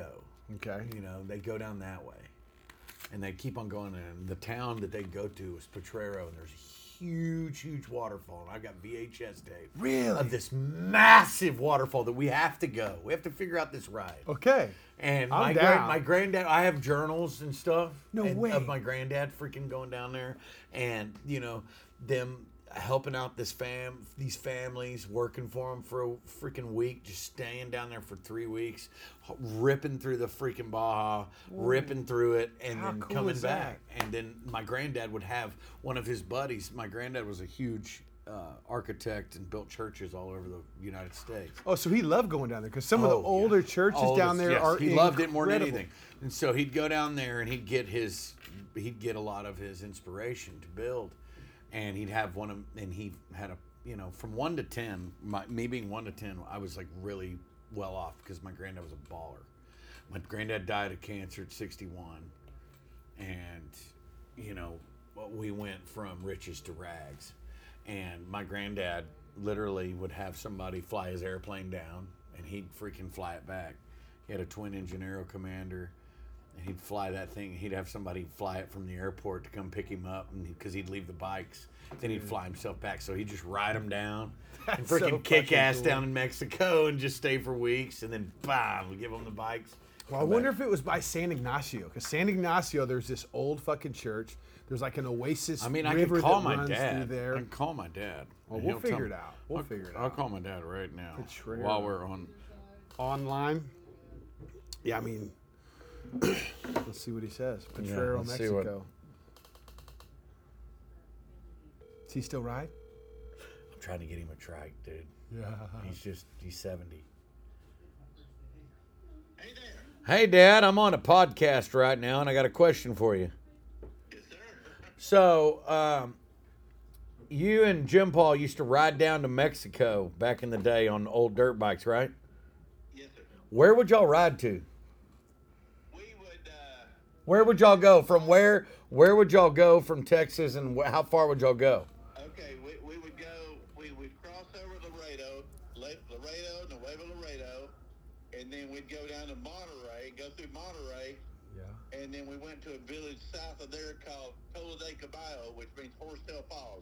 Okay. You know, they go down that way. And they keep on going. And the town that they go to is Potrero, and there's a huge, huge waterfall. And I've got V H S tape. Really? Of this massive waterfall that we have to go. We have to figure out this ride. Okay. And I'm my down. gra- my granddad, I have journals and stuff. No and- way. Of my granddad freaking going down there, and you know them helping out this fam, these families, working for them for a freaking week, just staying down there for three weeks, ripping through the freaking Baja, ripping through it, and How then cool coming is back. And then my granddad would have one of his buddies. My granddad was a huge uh, architect and built churches all over the United States. Oh, so he loved going down there because some of Oh, the older yeah. churches All down this- there yes, are he loved it more than incredible. anything. And so he'd go down there and he'd get his he'd get a lot of his inspiration to build. And he'd have one of and he had a you know, from one to ten, my, me being one to ten, I was like really well off because my granddad was a baller. My granddad died of cancer at sixty-one, and you know, we went from riches to rags. And my granddad literally would have somebody fly his airplane down, and he'd freaking fly it back. He had a twin engine Aero Commander, and he'd fly that thing. He'd have somebody fly it from the airport to come pick him up, and because he'd leave the bikes, then he'd fly himself back. So he'd just ride them down, and That's so freaking kick fucking ass cool. down in Mexico, and just stay for weeks, and then bam, we give them the bikes. Well, I wonder if it was by San Ignacio, because San Ignacio, there's this old fucking church. There's like an oasis I mean, I river could call that my runs dad. through there. I can call my dad. Well, and we'll he'll tell figure me. it out. We'll I'll, figure it I'll out. call my dad right now Potrero. while we're on. Online. Yeah, I mean, let's see what he says. Potrero, let's see what- Mexico. Is he still right? I'm trying to get him a trike, dude. Yeah. He's just, he's seventy. Hey there. Hey, Dad, I'm on a podcast right now, and I got a question for you. Yes, sir. So, um, you and Jim Paul used to ride down to Mexico back in the day on old dirt bikes, right? Yes, sir. Where would y'all ride to? We would, uh, Where would y'all go? From where? Where would y'all go from Texas, and wh- how far would y'all go? okay, we, we would go, we would cross over Laredo, La- Laredo, Nuevo Laredo, and then we'd go down to Monterey, go through Monterey, Yeah. and then we went to a village south of there called Cola de Caballo, which means Horsetail Falls.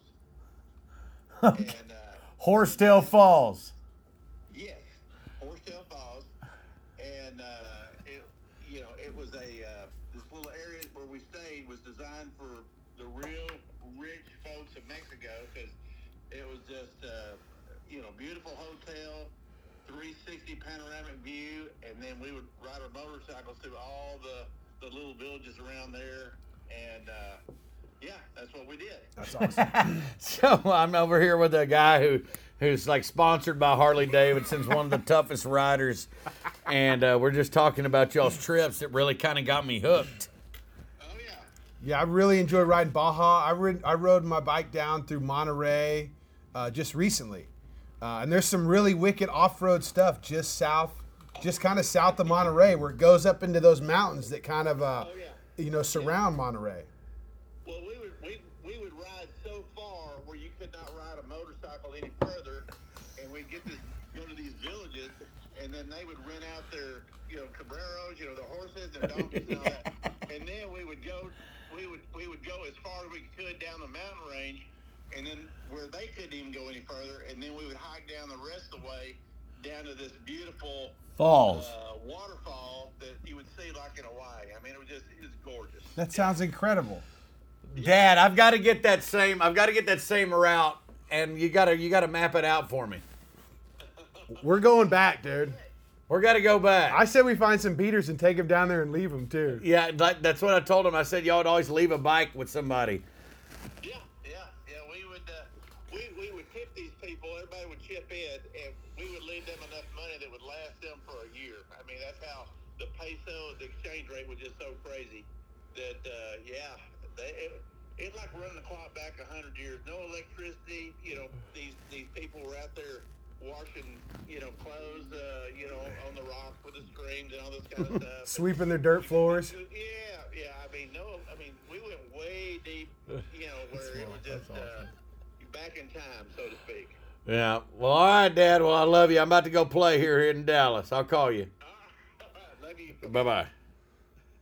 And, uh, Horsetail Falls. yes, Horsetail Falls. And, uh, it, you know, it was a, uh, this little area where we stayed was designed for the real rich folks of Mexico because it was just, uh, you know, beautiful hotel, three sixty panoramic view, and then we would ride our motorcycles through all the, the little villages around there. And, uh, yeah, that's what we did. That's awesome. So I'm over here with a guy who, who's like sponsored by Harley Davidson's, one of the toughest riders, and uh, we're just talking about y'all's trips that really kind of got me hooked. Oh, yeah. Yeah, I really enjoy riding Baja. I, rid- I rode my bike down through Monterey uh, just recently. Uh, and there's some really wicked off-road stuff just south, just kind of south of Monterey where it goes up into those mountains that kind of, uh, Oh, yeah. you know, surround Monterey. Well, we would we, we would ride so far where you could not ride a motorcycle any further, and we'd get to go to these villages, and then they would rent out their you know cabreros, you know the horses and donkeys and all that, and then we would go we would we would go as far as we could down the mountain range, and then where they couldn't even go any further, and then we would hike down the rest of the way down to this beautiful Falls. uh, waterfall that you would see like in Hawaii. I mean, it was just it was gorgeous. That sounds incredible. Dad, I've got to get that same. I've got to get that same route, and you gotta you gotta map it out for me. We're going back, dude. We're got to go back. I said we find some beaters and take them down there and leave them, too. yeah, like, that's what I told him. I said y'all would always leave a bike with somebody. Yeah, yeah, yeah. We would, uh, we we would tip these people. Everybody would chip in, and we would leave them enough money that would last them for a year. I mean, that's how the peso, the exchange rate was just so crazy that, uh, yeah, they, it, it's like running the clock back a hundred years. No electricity. You know, these these people were out there washing, you know, clothes, uh, you know, on the rocks with the streams and all this kind of stuff. Sweeping their dirt floors. Yeah, yeah. I mean, no. I mean, we went way deep. You know, where it was just uh, back in time, so to speak. Yeah. Well, all right, Dad. Well, I love you. I'm about to go play here in Dallas. I'll call you. All right, love you. Bye bye.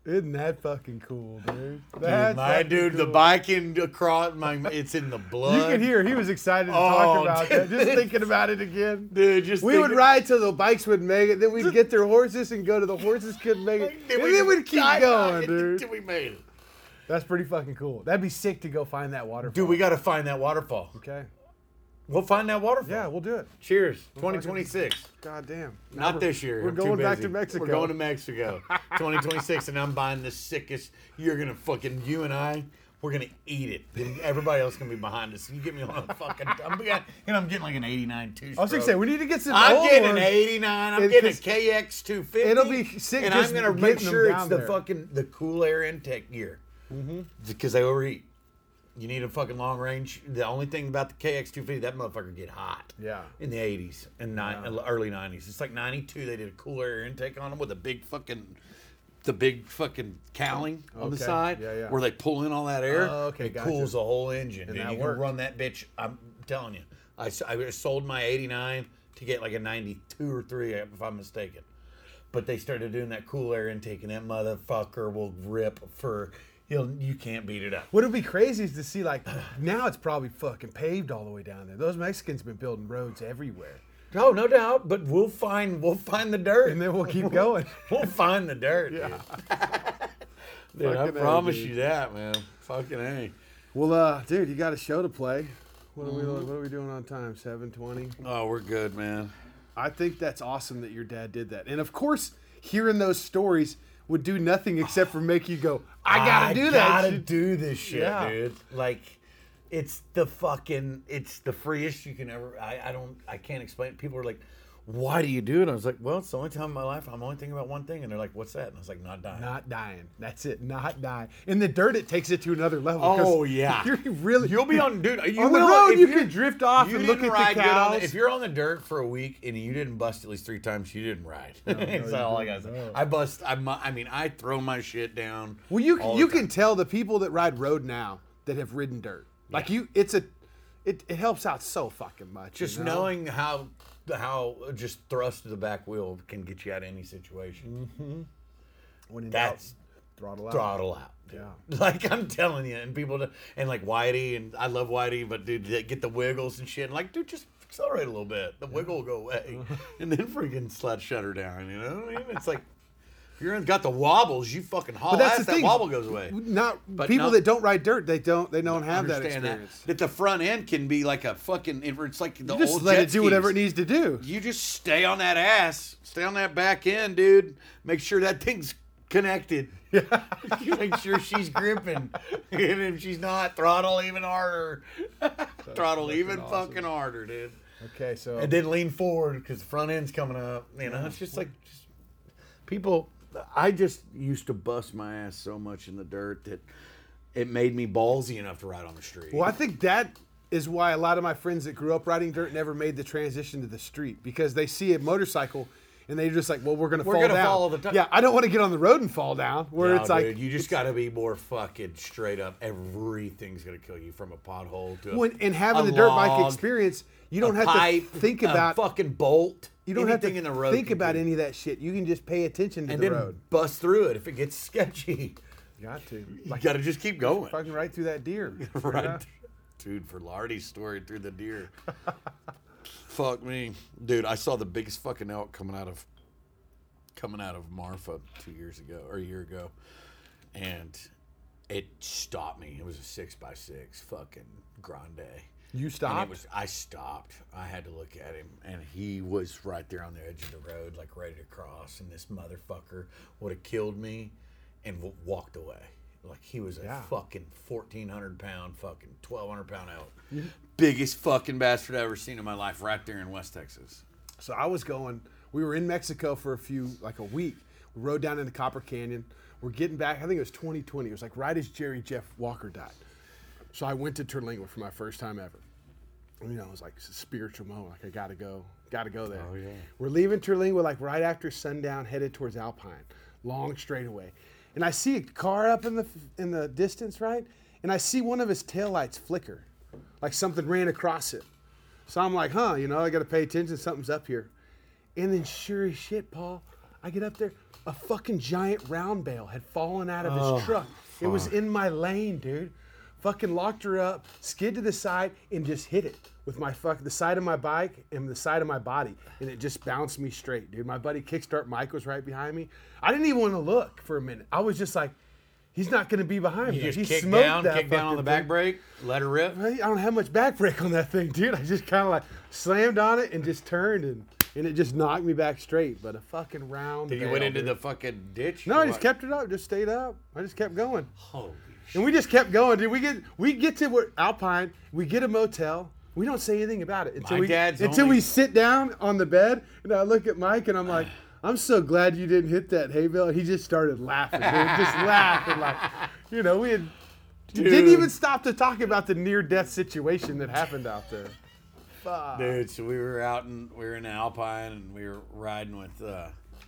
Isn't that fucking cool, dude? Dude, That's my fucking dude, the cool. biking across my, it's in the blood. You could hear he was excited to Oh, talk about that. dude. Just thinking about it again. Dude, just We would thinking- ride till the bikes wouldn't make it. Then we'd get their horses and go to the horses couldn't make it. Then And we- then we'd keep I- going, I- dude. Till we made it. That's pretty fucking cool. That'd be sick to go find that waterfall. Dude, we got to find that waterfall. Okay. We'll find that waterfall. Yeah, we'll do it. Cheers. twenty twenty-six. God damn. Now Not we're- this year. We're I'm too going back busy. to Mexico. We're going to Mexico. twenty twenty-six, and I'm buying the sickest. You're gonna fucking you and I. We're gonna eat it. Then everybody else gonna be behind us. You get me on a fucking. I'm, you know, I'm getting like an eighty-nine two. I was gonna say we need to get some. I'm old getting an ones. eighty-nine. I'm It- getting a 'cause K X two fifty. it'll be sick and just I'm gonna make getting them sure it's down the there. fucking the cool air intake gear. Mm-hmm. Because they overheat. You need a fucking long range. The only thing about the K X two fifty, that motherfucker get hot. Yeah. In the eighties and ni- early nineties. It's like ninety-two. They did a cool air intake on them with a big fucking, the big fucking cowling on the Okay. side, Yeah, yeah. where they pull in all that air. Oh, okay, it gotcha. cools the whole engine. And And that you worked. can run that bitch. I'm telling you, I, s- I sold my eighty-nine to get like a ninety-two or three, if I'm mistaken. But they started doing that cool air intake, and that motherfucker will rip for. He'll, you can't beat it up. What would be crazy is to see like now it's probably fucking paved all the way down there. Those Mexicans been building roads everywhere, Oh, no doubt. But we'll find we'll find the dirt, and then we'll keep going. We'll find the dirt, dude. Dude, I Fucking A, promise dude. you that, man. Fucking A. Well, uh, dude, you got a show to play. What are we What are we doing on time? Seven twenty. Oh, we're good, man. I think that's awesome that your dad did that, and of course, hearing those stories would do nothing except for make you go, "I gotta do that." gotta shit." do this shit, Yeah. dude. Like, it's the fucking, it's the freest you can ever. I, I don't, I can't explain. People are like, "Why do you do it?" I was like, "Well, it's the only time in my life I'm only thinking about one thing," and they're like, "What's that?" And I was like, "Not dying." Not dying. That's it. Not dying. In the dirt, it takes it to another level. 'cause Oh yeah, You're really. You'll be on, dude. You on the will, road, if you you're- can drift off You and look didn't at the ride good on cows. the- if you're on the dirt for a week and you didn't bust at least three times, you didn't ride. That's all I got to say. I bust. I, mu- I mean, I throw my shit down. Well, you all you the time. can tell the people that ride road now that have ridden dirt. Like you, it's a, it, it helps out so fucking much. just you know? knowing how how just thrust to the back wheel can get you out of any situation. when in That's doubt, throttle out. throttle out. dude. Like I'm telling you, and people, do- and like Whitey, and I love Whitey, but dude, they get the wiggles and shit. And like, dude, just accelerate a little bit. The wiggle will go away, and then freaking slut shut her down. You know what I mean? It's like if you're got the wobbles, you fucking haul But that's ass, the that thing. wobble goes away. Not But people no- that don't ride dirt. They don't. They don't have that Understand experience. That, that the front end can be like a fucking. It's like the You just old let jet it do whatever it skis. needs to do. You just stay on that ass, stay on that back end, dude. Make sure that thing's connected. You make sure she's gripping, and if she's not, throttle even harder. Throttle even fucking harder, dude. Okay, so And then lean forward because the front end's coming up. You know, it's just like just, people. I just used to bust my ass so much in the dirt that it made me ballsy enough to ride on the street. well, I think that is why a lot of my friends that grew up riding dirt never made the transition to the street because they see a motorcycle and they're just like, well, we're gonna We're fall gonna down. fall all the time. Yeah, I don't want to get on the road and fall down. Where No, it's like, dude, you just got to be more fucking straight up. Everything's gonna kill you from a pothole to a, when and having a the dirt bike log, experience, you a don't have pipe, to think a about fucking bolt. you don't have to anything in the road think can about do. any of that shit. You can just pay attention to and the then road. bust through it if it gets sketchy. Got to. You Like, got to just keep going. fucking right through that deer. Right. Dude, for Lardy's story through the deer. Fuck me. Dude, I saw the biggest fucking elk coming out of coming out of Marfa two years ago or a year ago. And it stopped me. It was a six by six fucking grande. You And stopped? it was I stopped. I had to look at him and he was right there on the edge of the road, like ready to cross, and this motherfucker would have killed me and w- walked away. Like he was a Yeah. fucking fourteen hundred pound, fucking twelve hundred pound elk. Biggest fucking bastard I've ever seen in my life, right there in West Texas. So I was going, we were in Mexico for a few, like a week. We rode down into Copper Canyon. We're getting back, I think it was twenty twenty. It was like right as Jerry Jeff Walker died. So I went to Terlingua for my first time ever. And, you know, it was like a spiritual moment. Like, I got to go. Got to go there. Oh, yeah. We're leaving Terlingua like right after sundown, headed towards Alpine. Long straightaway. And I see a car up in the in the distance, right? And I see one of his taillights flicker. Like something ran across it. So I'm like, huh, you know, I got to pay attention. Something's up here. And then sure as shit, Paul, I get up there. a fucking giant round bale had fallen out of his truck. It was in my lane, dude. Fucking locked her up, skid to the side, and just hit it with my fuck the side of my bike and the side of my body, and it just bounced me straight, dude. My buddy Kickstart Mike was right behind me. I didn't even want to look for a minute. I was just like, he's not going to be behind You me. just he kick smoked down, that kick down on the fucking back thing. brake, let her rip. I don't have much back brake on that thing, dude. I just kind of like slammed on it and just turned, and, and it just knocked me back straight. But a fucking round. Did you bale, went into dude. the fucking ditch? No, or I just what? kept it up. Just stayed up. I just kept going. Holy shit. And we just kept going, dude. We get we get to where Alpine. We get a motel. We don't say anything about it until My we dad's until only- we sit down on the bed, and I look at Mike, and I'm like, I'm so glad you didn't hit that hay bale. And he just started laughing, dude. Just laughing, like, you know, we had didn't even stop to talk about the near death situation that happened out there. Fuck. Dude, so we were out in we were in Alpine and we were riding with uh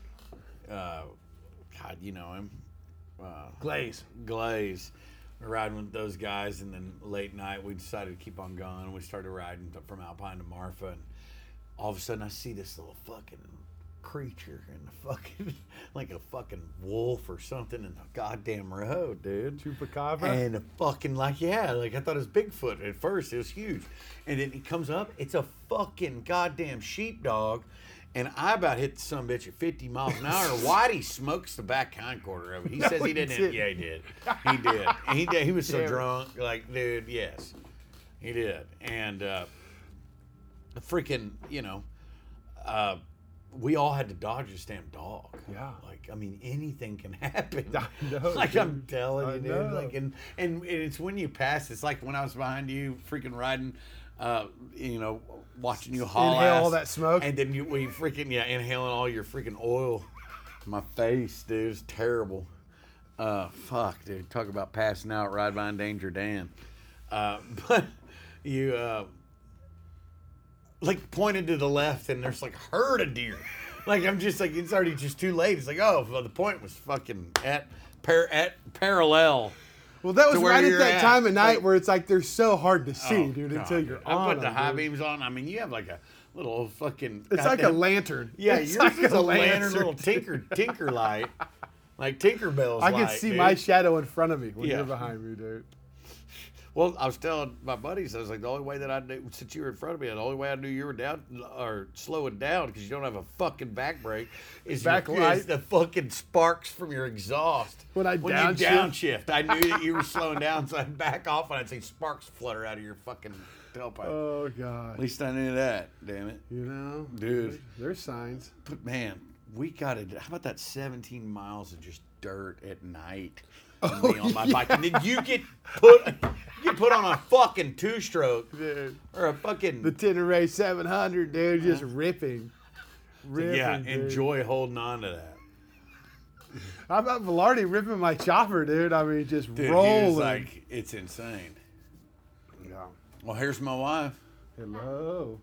uh God, you know him. Uh Glaze. Glaze. We were riding with those guys, and then late night we decided to keep on going. We started riding to, from Alpine to Marfa, and all of a sudden I see this little fucking creature in the fucking like a fucking wolf or something in the goddamn road, dude. Chupacabra? And a fucking like yeah, like I thought it was Bigfoot at first. It was huge, and then it comes up. It's a fucking goddamn sheepdog. And I about hit some bitch at fifty miles an hour. Whitey smokes the back hindquarter of it. He says he he didn't. didn't. Yeah, he did. He did. And he did. He was so Damn it. drunk. Like, dude, yes. He did. And uh, freaking, you know, uh, we all had to dodge this damn dog. Yeah. Like, I mean, anything can happen. I know, like, dude. I'm telling I you, dude. know. Like, and, and it's when you pass, it's like when I was behind you, freaking riding, uh, you know, watching you haul Inhale ass, all that smoke. and then you we freaking yeah inhaling all your freaking oil. My face, dude, it's terrible. Uh, fuck, dude. Talk about passing out, ride by in Danger Dan. Uh, but you uh, like pointed to the left, and there's like a herd of deer. Like I'm just like it's already just too late. It's like oh, well, the point was fucking at par at parallel. Well, that was to where right at you're that at. time of night Like- where it's like they're so hard to see, Oh, dude, God, until dude. you're I on put the them, high dude. beams on. I mean, you have like a little fucking. It's like a goddamn- lantern. Yeah, it's yours like is a lantern, lantern, little dude. tinker tinker light, like Tinkerbell's I can light, see dude. my shadow in front of me when Yeah. you're behind me, dude. Well, I was telling my buddies, I was like, the only way that I knew, since you were in front of me, the only way I knew you were down or slowing down because you don't have a fucking back brake is, Back your, light. is the fucking sparks from your exhaust. When I when downshift. you downshift, I knew that you were slowing down, so I'd back off and I'd see sparks flutter out of your fucking tailpipe. Oh At God. least I knew that. Damn it, You know, dude. there's signs. But man, we got it. How about that seventeen miles of just dirt at night? Oh, And me on my bike, and then you get put, you get put on a fucking two-stroke Dude, or a fucking the Tenere seven hundred, dude, just ripping. Ripping, yeah. dude. Enjoy holding on to that, How about Velarde ripping my chopper, dude? I mean, just dude. rolling. He was like, it's insane. Yeah. Well, here's my wife, Hello.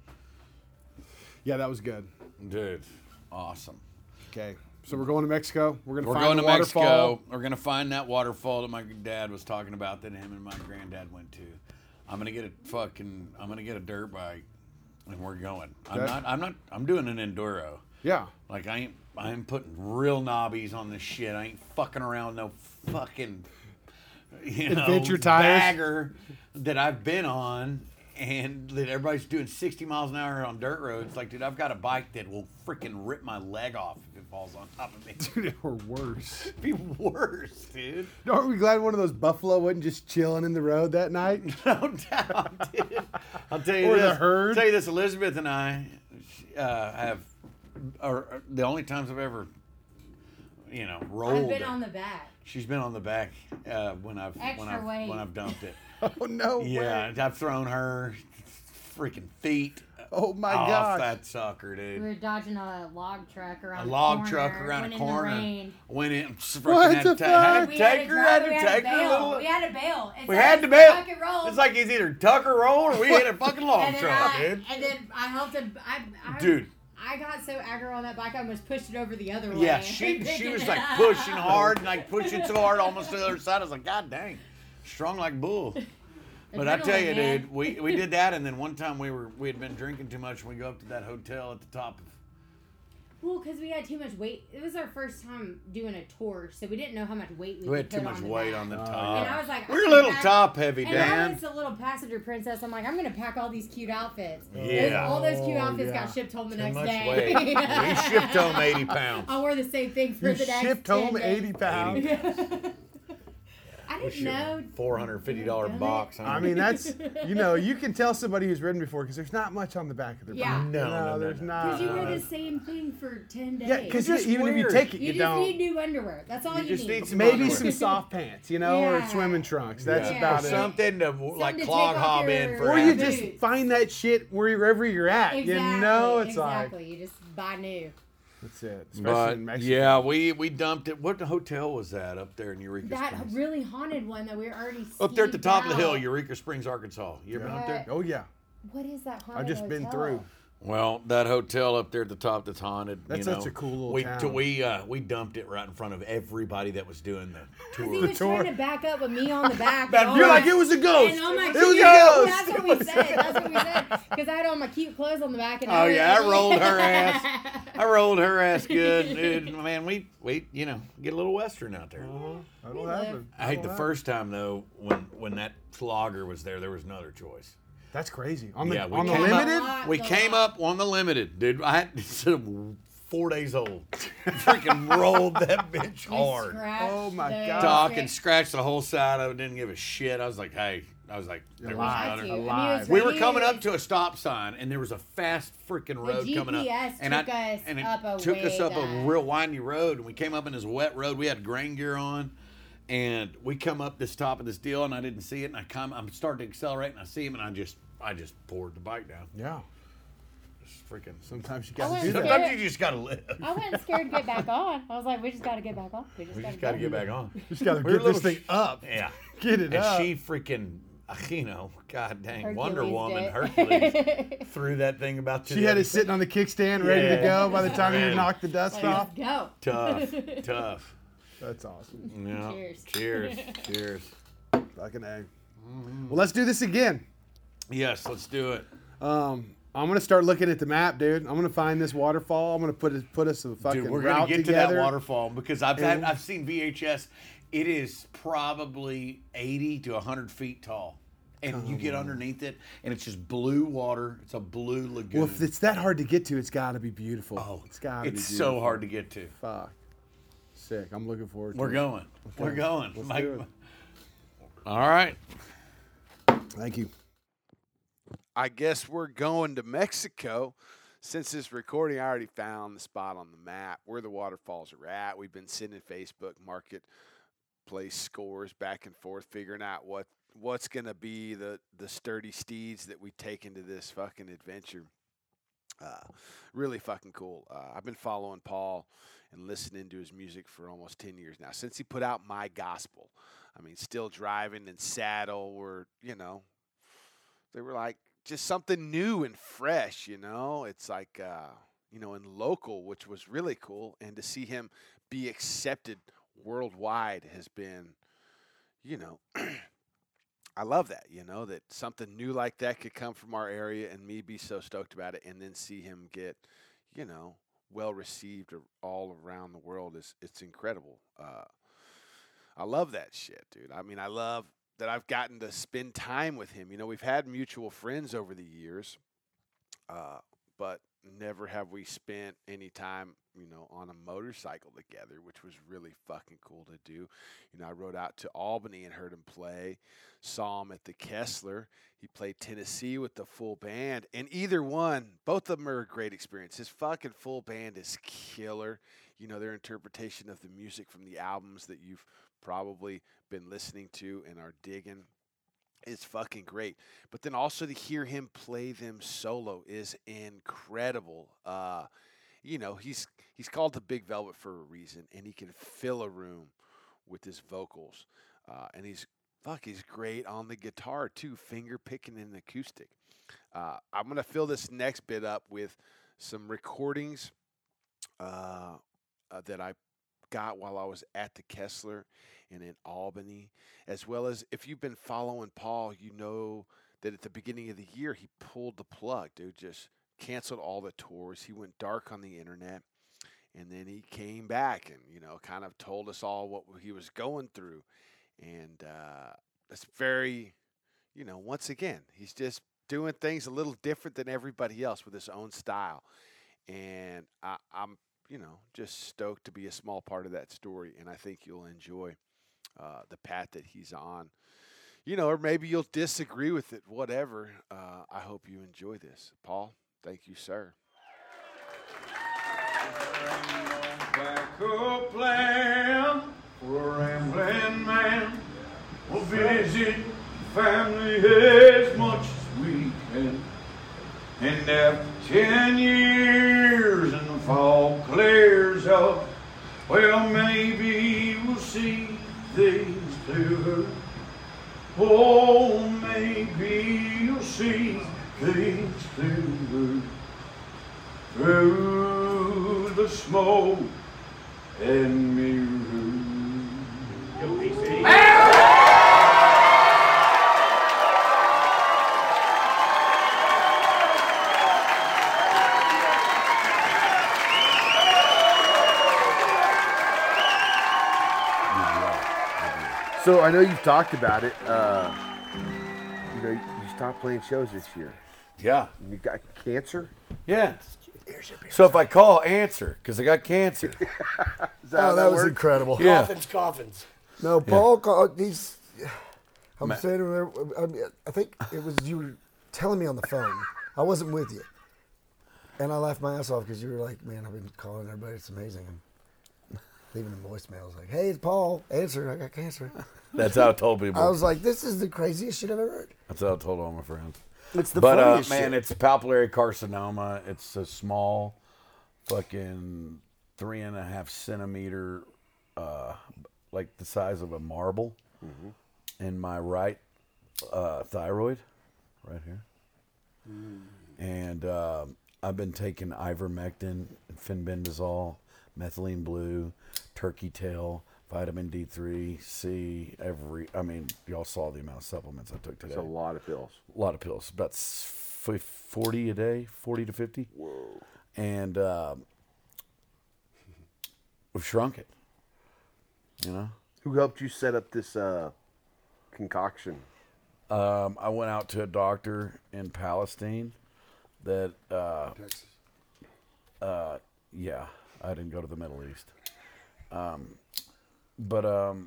Yeah, that was good. dude. Awesome. Okay, so we're going to Mexico. We're gonna We're find going the to waterfall. Mexico. We're gonna find that waterfall that my dad was talking about that him and my granddad went to. I'm gonna get a fucking. I'm gonna get a dirt bike, and we're going. I'm Okay. not. I'm not. I'm doing an enduro. Yeah. Like I ain't. I ain't putting real knobbies on this shit. I ain't fucking around no fucking. You know, Adventure tires? bagger that I've been on. And that everybody's doing sixty miles an hour on dirt roads. Like, dude, I've got a bike that will freaking rip my leg off if it falls on top of me. Dude, or worse. It'd be worse, dude. Aren't we glad one of those buffalo wasn't just chilling in the road that night? No doubt, dude. I'll tell you Or this. the herd. I'll tell you this. Elizabeth and I uh, have, are the only times I've ever, you know, rolled. I've been it. on the back. She's been on the back uh, when I've when Extra I've weight. when I've dumped it. Oh no! Yeah, way. I've thrown her freaking feet. Oh my off gosh. that sucker, We dude. were dodging a log truck around A the log corner, truck around went a in the corner. rain. Went in. freaking What had the to ta- had fuck? to We take had to her. drive, Had we to had take to her. bail. Little. We had to bail. It's We like had to bail. Tuck and roll. It's like it's either tuck or roll, or we hit a fucking log and then truck, I, dude. And then I helped him. I, I, Dude. I got so aggro on that bike, I almost pushed it over the other way. Yeah, she she was like pushing hard and like pushing so hard almost to the other side. I was like, God dang, strong like bull. But I tell you, Adrenaline, man. dude, we, we did that, and then one time we were we had been drinking too much, and we go up to that hotel at the top of Well, because we had too much weight. It was our first time doing a tour, so we didn't know how much weight we, We could had too put much on the weight back. on the Oh, top. And I was like, We're a I'm little gonna pack- top heavy, And I Dan. was a little passenger princess. I'm like, I'm gonna pack all these cute outfits. Yeah. Those- all those cute Oh, outfits yeah. got shipped home the Too next much day. weight. We shipped home eighty pounds. I wore the same thing for You the next shipped ten home days. eighty pounds. I We didn't know. shipped four hundred fifty dollar Done it. box. I mean, that's, you know, you can tell somebody who's ridden before because there's not much on the back of their Yeah. bike. No, no, no, there's no. not. Because you wear the same thing for ten days. Yeah, because It's just even if you weird. take it, you, you, just don't. need new underwear. That's all You you, just need. need some Maybe underwear. some soft pants, you know, or Yeah. swimming trunks. That's Yeah. about Or it. something to like to clog take off hob your- in for Or Or you a- boots. just find that shit wherever you're at. Exactly. You know, it's exactly. You just buy new. like that's it. Especially But in Mexico. yeah, we we dumped it. What hotel was that up there in Eureka That Springs? really haunted one that we were already Up there at the skeeved top of the hill, out. Eureka Springs, Arkansas. You ever been up Yeah. there? Oh yeah, What is that haunted I've just been hotel? through. Well, that hotel up there at the top that's haunted. That's you such know, a cool little we, town. We uh, we dumped it right in front of everybody that was doing the He tour. was tour. trying to back up with me on the back. But and all You're my- like it was a ghost. And all my It cute, was a yeah, ghost. That's what we said. That's what we said. Because I had all my cute clothes on the back. And Oh, yeah, I was- rolled her ass. I rolled her ass good, dude. Man, we we you know get a little western out there. That'll We happen. I hate the That'll first time though when when that flogger was there. There was no other choice. That's crazy. On the Yeah, we on the came up- limited. Lot, We the came lot. up on the limited, dude. I had instead of four days old, freaking rolled that bitch We hard. scratched Oh, my the God. Talk and stick. scratched the whole side of it. Didn't give a shit. I was like, hey, I was like, there was Alive. Had another. to. I mean, it Alive. was We were right coming here. up to a stop sign, and there was a fast freaking road coming up. G P S and took I, us and it up a took us way up a back. real windy road, and we came up in this wet road. We had grain gear on, and we come up this top of this deal, and I didn't see it, and I come, I'm starting to accelerate, and I see him, and I just, I just poured the bike down. Yeah. Just freaking. Sometimes you I got to do went that. Sometimes scared. you just gotta live. I wasn't scared to get back on. I was like, we just got to get back on. We just, We gotta just gotta go. get back on. Just got to We're a get this little thing sh- up. Yeah. Get it And up. she freaking, uh, you know, god dang, Wonder Hercules Woman, did. Hercules, threw that thing about to She the had other it sitting on the kickstand, ready to Yeah. go. By the time you Man. knocked the dust Like, off. let's go. Tough, tough. That's awesome. Yeah. Cheers. Cheers. Cheers. Fucking A. Well, let's do this again. Yes, let's do it. Um, I'm gonna start looking at the map, dude. I'm gonna find this waterfall. I'm gonna put it, put us a fucking Dude, we're route gonna get together. to that waterfall because I've had, And- I've seen V H S. It is probably eighty to one hundred feet tall, and you get underneath it, and it's just blue water. It's a blue lagoon. Well, if it's that hard to get to, it's got to be beautiful. oh, it's got to be it's beautiful. so hard to get to. Fuck. Sick. I'm looking forward to We're it. going. We're Okay. going. Let's Mike- do it. All right. Thank you. I guess we're going to Mexico. Since this recording, I already found the spot on the map where the waterfalls are at. We've been sending Facebook marketplace scores back and forth, figuring out what what's going to be the, the sturdy steeds that we take into this fucking adventure. Uh, really fucking cool. Uh, I've been following Paul and listening to his music for almost ten years now, since he put out My Gospel. I mean, Still Driving and Saddle were, you know, they were like just something new and fresh, you know. It's like, uh, you know, and local, which was really cool. And to see him be accepted worldwide has been, you know, I love that, you know, that something new like that could come from our area and me be so stoked about it, and then see him get, you know, well received all around the world is it's incredible. Uh, I love that shit, dude. I mean, I love that I've gotten to spend time with him. You know, we've had mutual friends over the years, uh, but never have we spent any time, you know, on a motorcycle together, which was really fucking cool to do. You know, I rode out to Albany and heard him play, saw him at the Kessler. He played Tennessee with the full band, and either one, both of them are a great experience. His fucking full band is killer. You know, their interpretation of the music from the albums that you've probably been listening to and are digging is fucking great. But then also to hear him play them solo is incredible. Uh, you know, he's he's called the Big Velvet for a reason, and he can fill a room with his vocals. Uh, and he's fuck, he's great on the guitar too, finger picking and acoustic. Uh, I'm gonna fill this next bit up with some recordings uh, uh, that I got while I was at the Kessler and in Albany, as well as if you've been following Paul, you know that at the beginning of the year he pulled the plug, dude. Just canceled all the tours. He went dark on the internet. And then he came back and, you know, kind of told us all what he was going through. And uh, it's very, you know, once again, he's just doing things a little different than everybody else with his own style. And I, I'm, you know, just stoked to be a small part of that story. And I think you'll enjoy uh, the path that he's on. You know, or maybe you'll disagree with it, whatever. Uh, I hope you enjoy this. Paul, thank you, sir. Backup plan for a rambling man. We'll visit family as much as we can. And after ten years and the fog clears up, well, maybe we'll see things clearer. Oh, maybe you'll see things clearer through the smoke and mirrors. Go, P C. So I know you've talked about it. Uh, you know, you stopped playing shows this year. Yeah. You got cancer? Yeah. So if I call, answer, because I got cancer. Is that Oh, how that was works? incredible. Yeah. Coffins, coffins. No, Paul called. He's. I'm Ma- saying, I mean, I think it was you were telling me on the phone. I wasn't with you, and I laughed my ass off because you were like, "Man, I've been calling everybody. It's amazing." And leaving them voicemails like, "Hey, it's Paul. Answer. I got cancer." That's how I told people. I was like, "This is the craziest shit I've ever heard." That's how I told all my friends. It's the but uh, funniest man, shit. it's papillary carcinoma. It's a small, fucking three and a half centimeter, uh, like the size of a marble, Mm-hmm. in my right uh, thyroid, right here. Mm. And um I've been taking ivermectin, fenbendazole, methylene blue, turkey tail, vitamin D three, C, every, I mean, y'all saw the amount of supplements I took today. That's a lot of pills. A lot of pills, about s- f- forty a day, forty to fifty. Whoa. And um, we've shrunk it, you know? Who helped you set up this uh, concoction? Um, I went out to a doctor in Palestine that, uh, Texas. uh, yeah, I didn't go to the Middle East. Um, but um,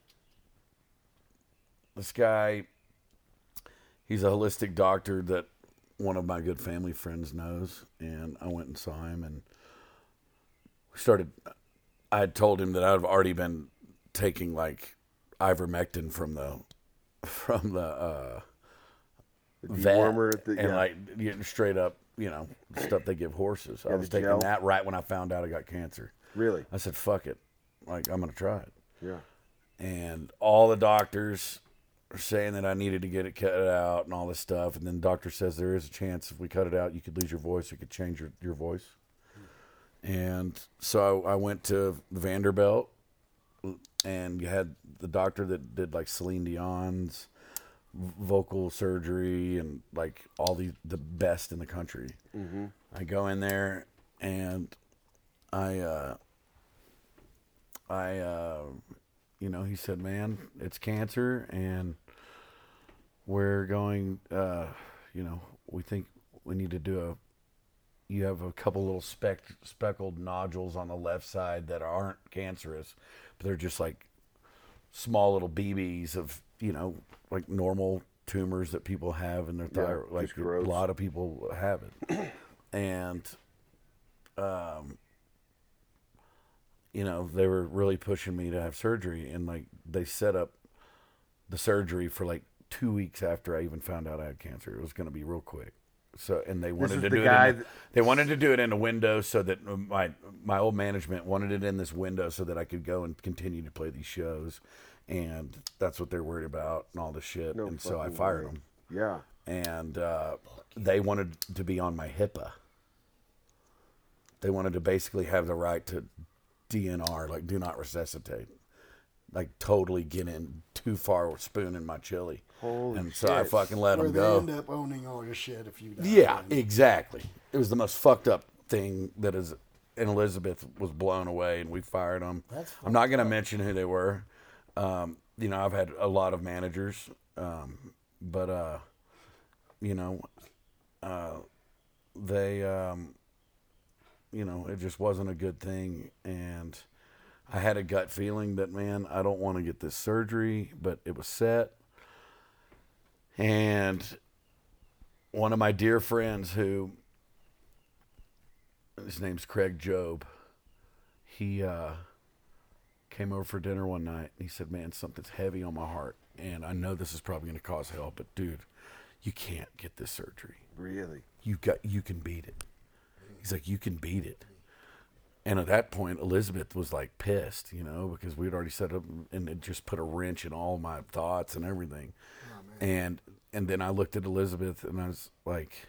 this guy, he's a holistic doctor that one of my good family friends knows, and I went and saw him, and we started. I had told him that I've already been taking like ivermectin from the from the uh, The vet, dewormer at the- and yeah. like you know, straight up, you know, stuff they give horses. I Yeah, was the taking gel. that right when I found out I got cancer. Really? I said, "Fuck it, like I'm gonna try it." Yeah. And all the doctors are saying that I needed to get it cut out and all this stuff. And then the doctor says there is a chance if we cut it out, you could lose your voice. You could change your, your voice. And so I, I went to Vanderbilt, and you had the doctor that did like Celine Dion's vocal surgery and like all the, the best in the country. Mm-hmm. I go in there and I, uh, I, uh, you know, he said, "Man, it's cancer, and we're going, uh, you know, we think we need to do a, you have a couple little speck, speckled nodules on the left side that aren't cancerous, but they're just like small little B Bs of, you know, like normal tumors that people have in their Yeah, thyroid. Like just a gross. lot of people have it." And, um, you know, they were really pushing me to have surgery, and like they set up the surgery for like two weeks after I even found out I had cancer. It was going to be real quick. So, and they wanted is to the do guy it. In, that- they wanted to do it in a window so that my my old management wanted it in this window so that I could go and continue to play these shows, and that's what they're worried about and all this shit. No and so I fucking fired way. them. Yeah. And uh, they wanted to be on my HIPAA. They wanted to basically have the right to D N R, like do not resuscitate, like totally get in too far with spoon in my chili. Holy and so I shit. fucking let Where them they go. end up owning all your shit if you die. Yeah, exactly. It was the most fucked up thing that has and Elizabeth was blown away, and we fired them. That's I'm not going to mention who they were. Um, you know, I've had a lot of managers, um, but uh, you know, uh, they, um, you know, it just wasn't a good thing, and I had a gut feeling that, man, I don't want to get this surgery, but it was set. And one of my dear friends who, his name's Craig Job, he uh, came over for dinner one night, and he said, man, something's heavy on my heart, and I know this is probably going to cause hell, but dude, you can't get this surgery. Really? You got, you can beat it. He's like, you can beat it. And at that point, Elizabeth was like pissed, you know, because we'd already set up, and it just put a wrench in all my thoughts and everything. Oh, and and then I looked at Elizabeth, and I was like,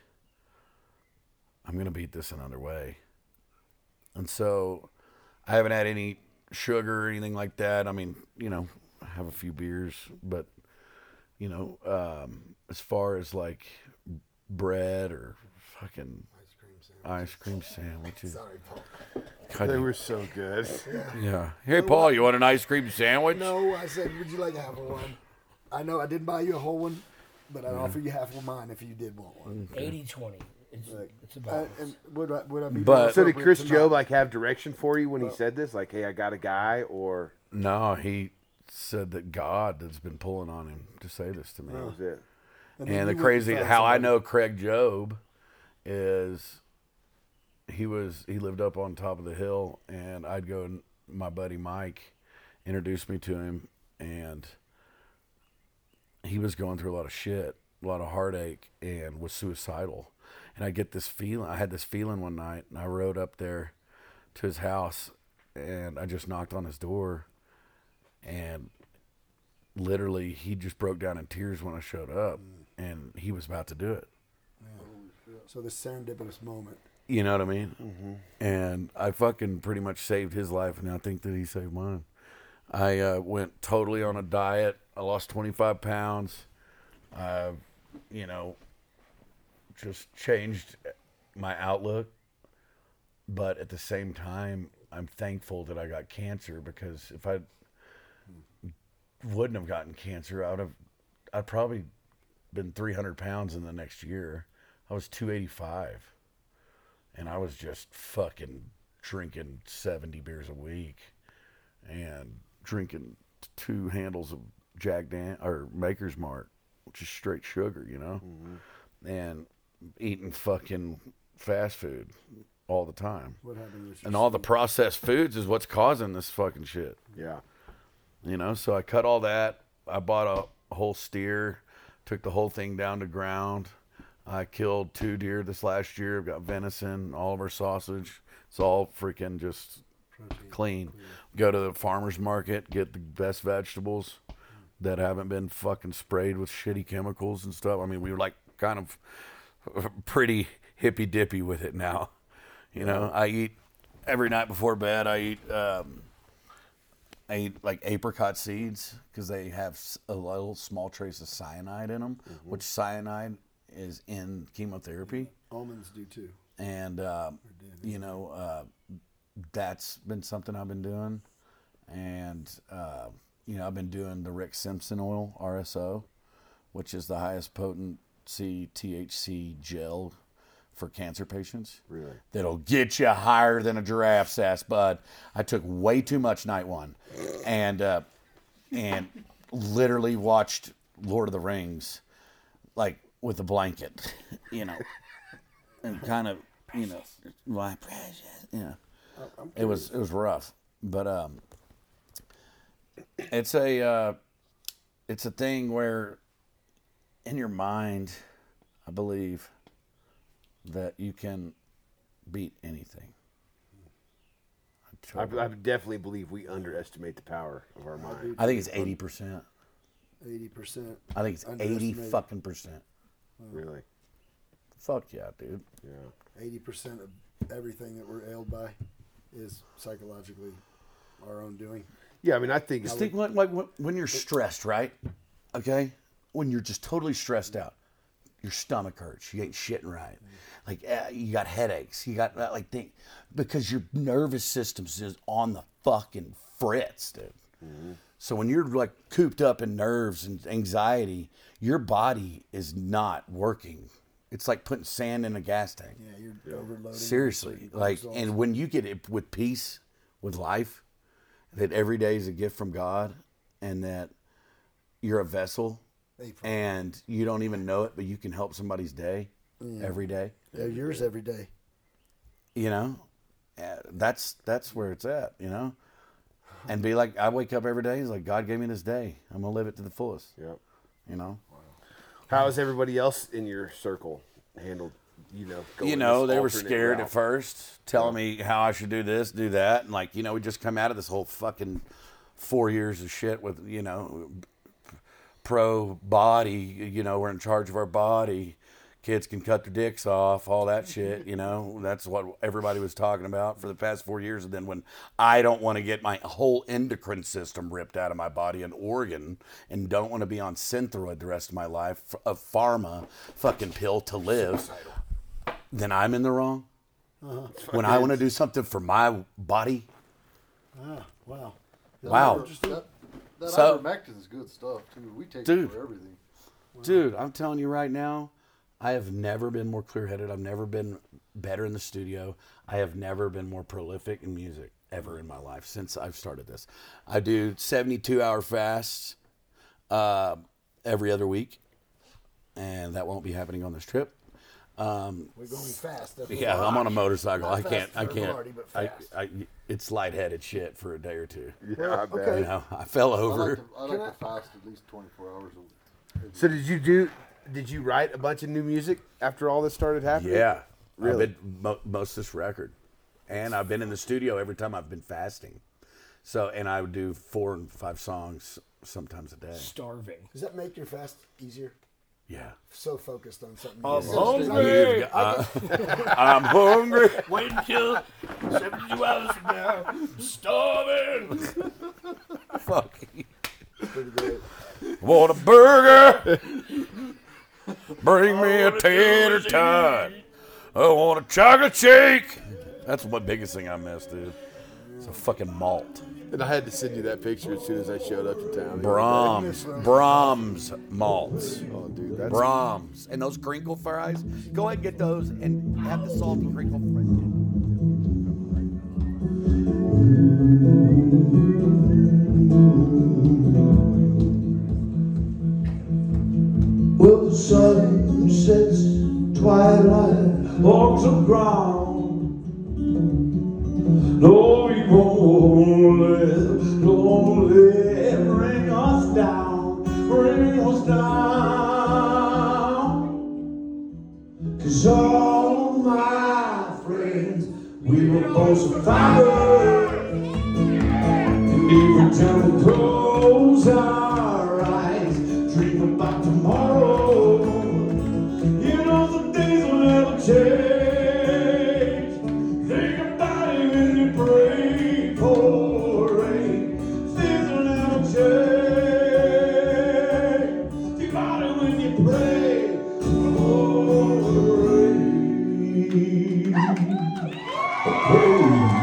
I'm going to beat this another way. And so I haven't had any sugar or anything like that. I mean, you know, I have a few beers, but, you know, um, as far as like bread or fucking ice cream sandwiches. Sorry, Paul. God, They you- were so good. Yeah. Hey, Paul, you want an ice cream sandwich? No, I said, would you like half of one? I know I didn't buy you a whole one, but I'd offer you half of mine if you did want one. eighty twenty. It's, Like, it's uh, about. and would I, would I be But- more So did appropriate Chris to Joe not- like have direction for you when he said this? Like, hey, I got a guy, or No, he said that God has been pulling on him to say this to me. that was it? then And you the went crazy, found how I somebody. know Craig Job is he was, he lived up on top of the hill, and I'd go, and my buddy Mike introduced me to him, and he was going through a lot of shit, a lot of heartache, and was suicidal. And I get this feeling, I had this feeling one night, and I rode up there to his house, and I just knocked on his door, and literally he just broke down in tears when I showed up, and he was about to do it. So the serendipitous moment. You know what I mean? Mm-hmm. And I fucking pretty much saved his life, and I think that he saved mine. I uh, went totally on a diet. I lost twenty-five pounds. I, you know, just changed my outlook. But at the same time, I'm thankful that I got cancer, because if I wouldn't have gotten cancer, I would have, I'd probably been three hundred pounds in the next year. I was two eighty-five. And I was just fucking drinking seventy beers a week and drinking two handles of Jack Dan or Maker's Mark, which is straight sugar, you know, mm-hmm. and eating fucking fast food all the time. What happened with your And all the sleep? processed foods is what's causing this fucking shit. Yeah. You know, so I cut all that. I bought a whole steer, took the whole thing down to ground. I killed two deer this last year. I've got venison, all of our sausage. It's all freaking just Protein. clean. Go to the farmer's market, get the best vegetables that haven't been fucking sprayed with shitty chemicals and stuff. I mean, we were like kind of pretty hippy dippy with it now. You know, I eat every night before bed. I eat, um, I eat like apricot seeds because they have s- a little small trace of cyanide in them, Mm-hmm. which cyanide is in chemotherapy. Almonds do too. And, uh, you know, uh, that's been something I've been doing. And, uh, you know, I've been doing the Rick Simpson oil, R S O, which is the highest potency T H C gel for cancer patients. Really? That'll get you higher than a giraffe's ass, bud. I took way too much night one. And, uh, and literally watched Lord of the Rings, like, with a blanket, you know, and kind of, you know, my precious, you know, it was it was rough, but um, it's a uh, it's a thing where, in your mind, I believe that you can beat anything. I, I definitely believe we underestimate the power of our mind. I think it's eighty percent. Eighty percent. I think it's eighty fucking percent. Really? Fuck yeah, dude. Yeah. Eighty percent of everything that we're ailed by is psychologically our own doing. Yeah, I mean, I think Just it's think like, like when- when you're stressed, right? Okay, when you're just totally stressed out, your stomach hurts, you ain't shitting right, like uh, you got headaches, you got uh, like think because your nervous system is on the fucking fritz, dude. Mm-hmm. So when you're like cooped up in nerves and anxiety, your body is not working. It's like putting sand in a gas tank. Yeah, you're overloading. Seriously, like, and when you get it with peace, with life, that every day is a gift from God, and that you're a vessel, and you don't even know it, but you can help somebody's day Yeah. every day. Yeah, yours every day. You know, uh, that's that's where it's at. You know, and be like, I wake up every day. It's like God gave me this day. I'm gonna live it to the fullest. Yep. You know. How has everybody else in your circle handled? You know, going you know, this they were alternate scared route? at first, telling me how I should do this, do that, and like, you know, we just come out of this whole fucking four years of shit with, you know, pro body. You know, we're in charge of our body. Kids can cut their dicks off, all that shit. You know, that's what everybody was talking about for the past four years. And then when I don't want to get my whole endocrine system ripped out of my body, an organ, and don't want to be on Synthroid the rest of my life, a pharma fucking pill to live, then I'm in the wrong. Uh-huh. When I want to do something for my body. Ah, wow. Wow. That, that So- ivermectin is good stuff too. We take Dude. it for everything. Dude, I'm telling you right now, I have never been more clear-headed. I've never been better in the studio. I have never been more prolific in music ever in my life since I've started this. I do seventy-two hour fasts uh, every other week, and that won't be happening on this trip. Um, We're going fast. That's yeah, what I'm on a we're- motorcycle. Not I can't. fast I for can't. Marty, but I, fast. I, it's lightheaded shit for a day or two. Yeah, I bet. okay. You know, I fell I over. like, to, I like Can to fast at least twenty-four hours a week. So did you do? Did you write a bunch of new music after all this started happening? Yeah, Really? I've been mo- most of this record, and I've been in the studio every time I've been fasting. So, and I would do four and five songs sometimes a day. Starving. Does that make your fast easier? Yeah. So focused on something. I'm you- hungry. You've got- uh, I'm hungry. Wait until seventy-two hours from now. I'm starving. Fuck. Pretty good. Want a burger? Bring me a tater tot. I want a chocolate shake. That's the biggest thing I miss, dude. It's a fucking malt. And I had to send you that picture as soon as I showed up to town. Brahms. Brahms malts. Oh, dude, that's Brahms. And those crinkle fries, go ahead and get those and have the salty crinkle fries. Well, the sun sets, twilight walks the ground. No, we won't let, don't let bring us down, bring us down. Cause all my friends, we were both survivors. And every time we close our eyes, dream about tomorrow. You know the days will never change. Think about it when you pray for rain. Things will never change. Think about it when you pray for rain. Pray.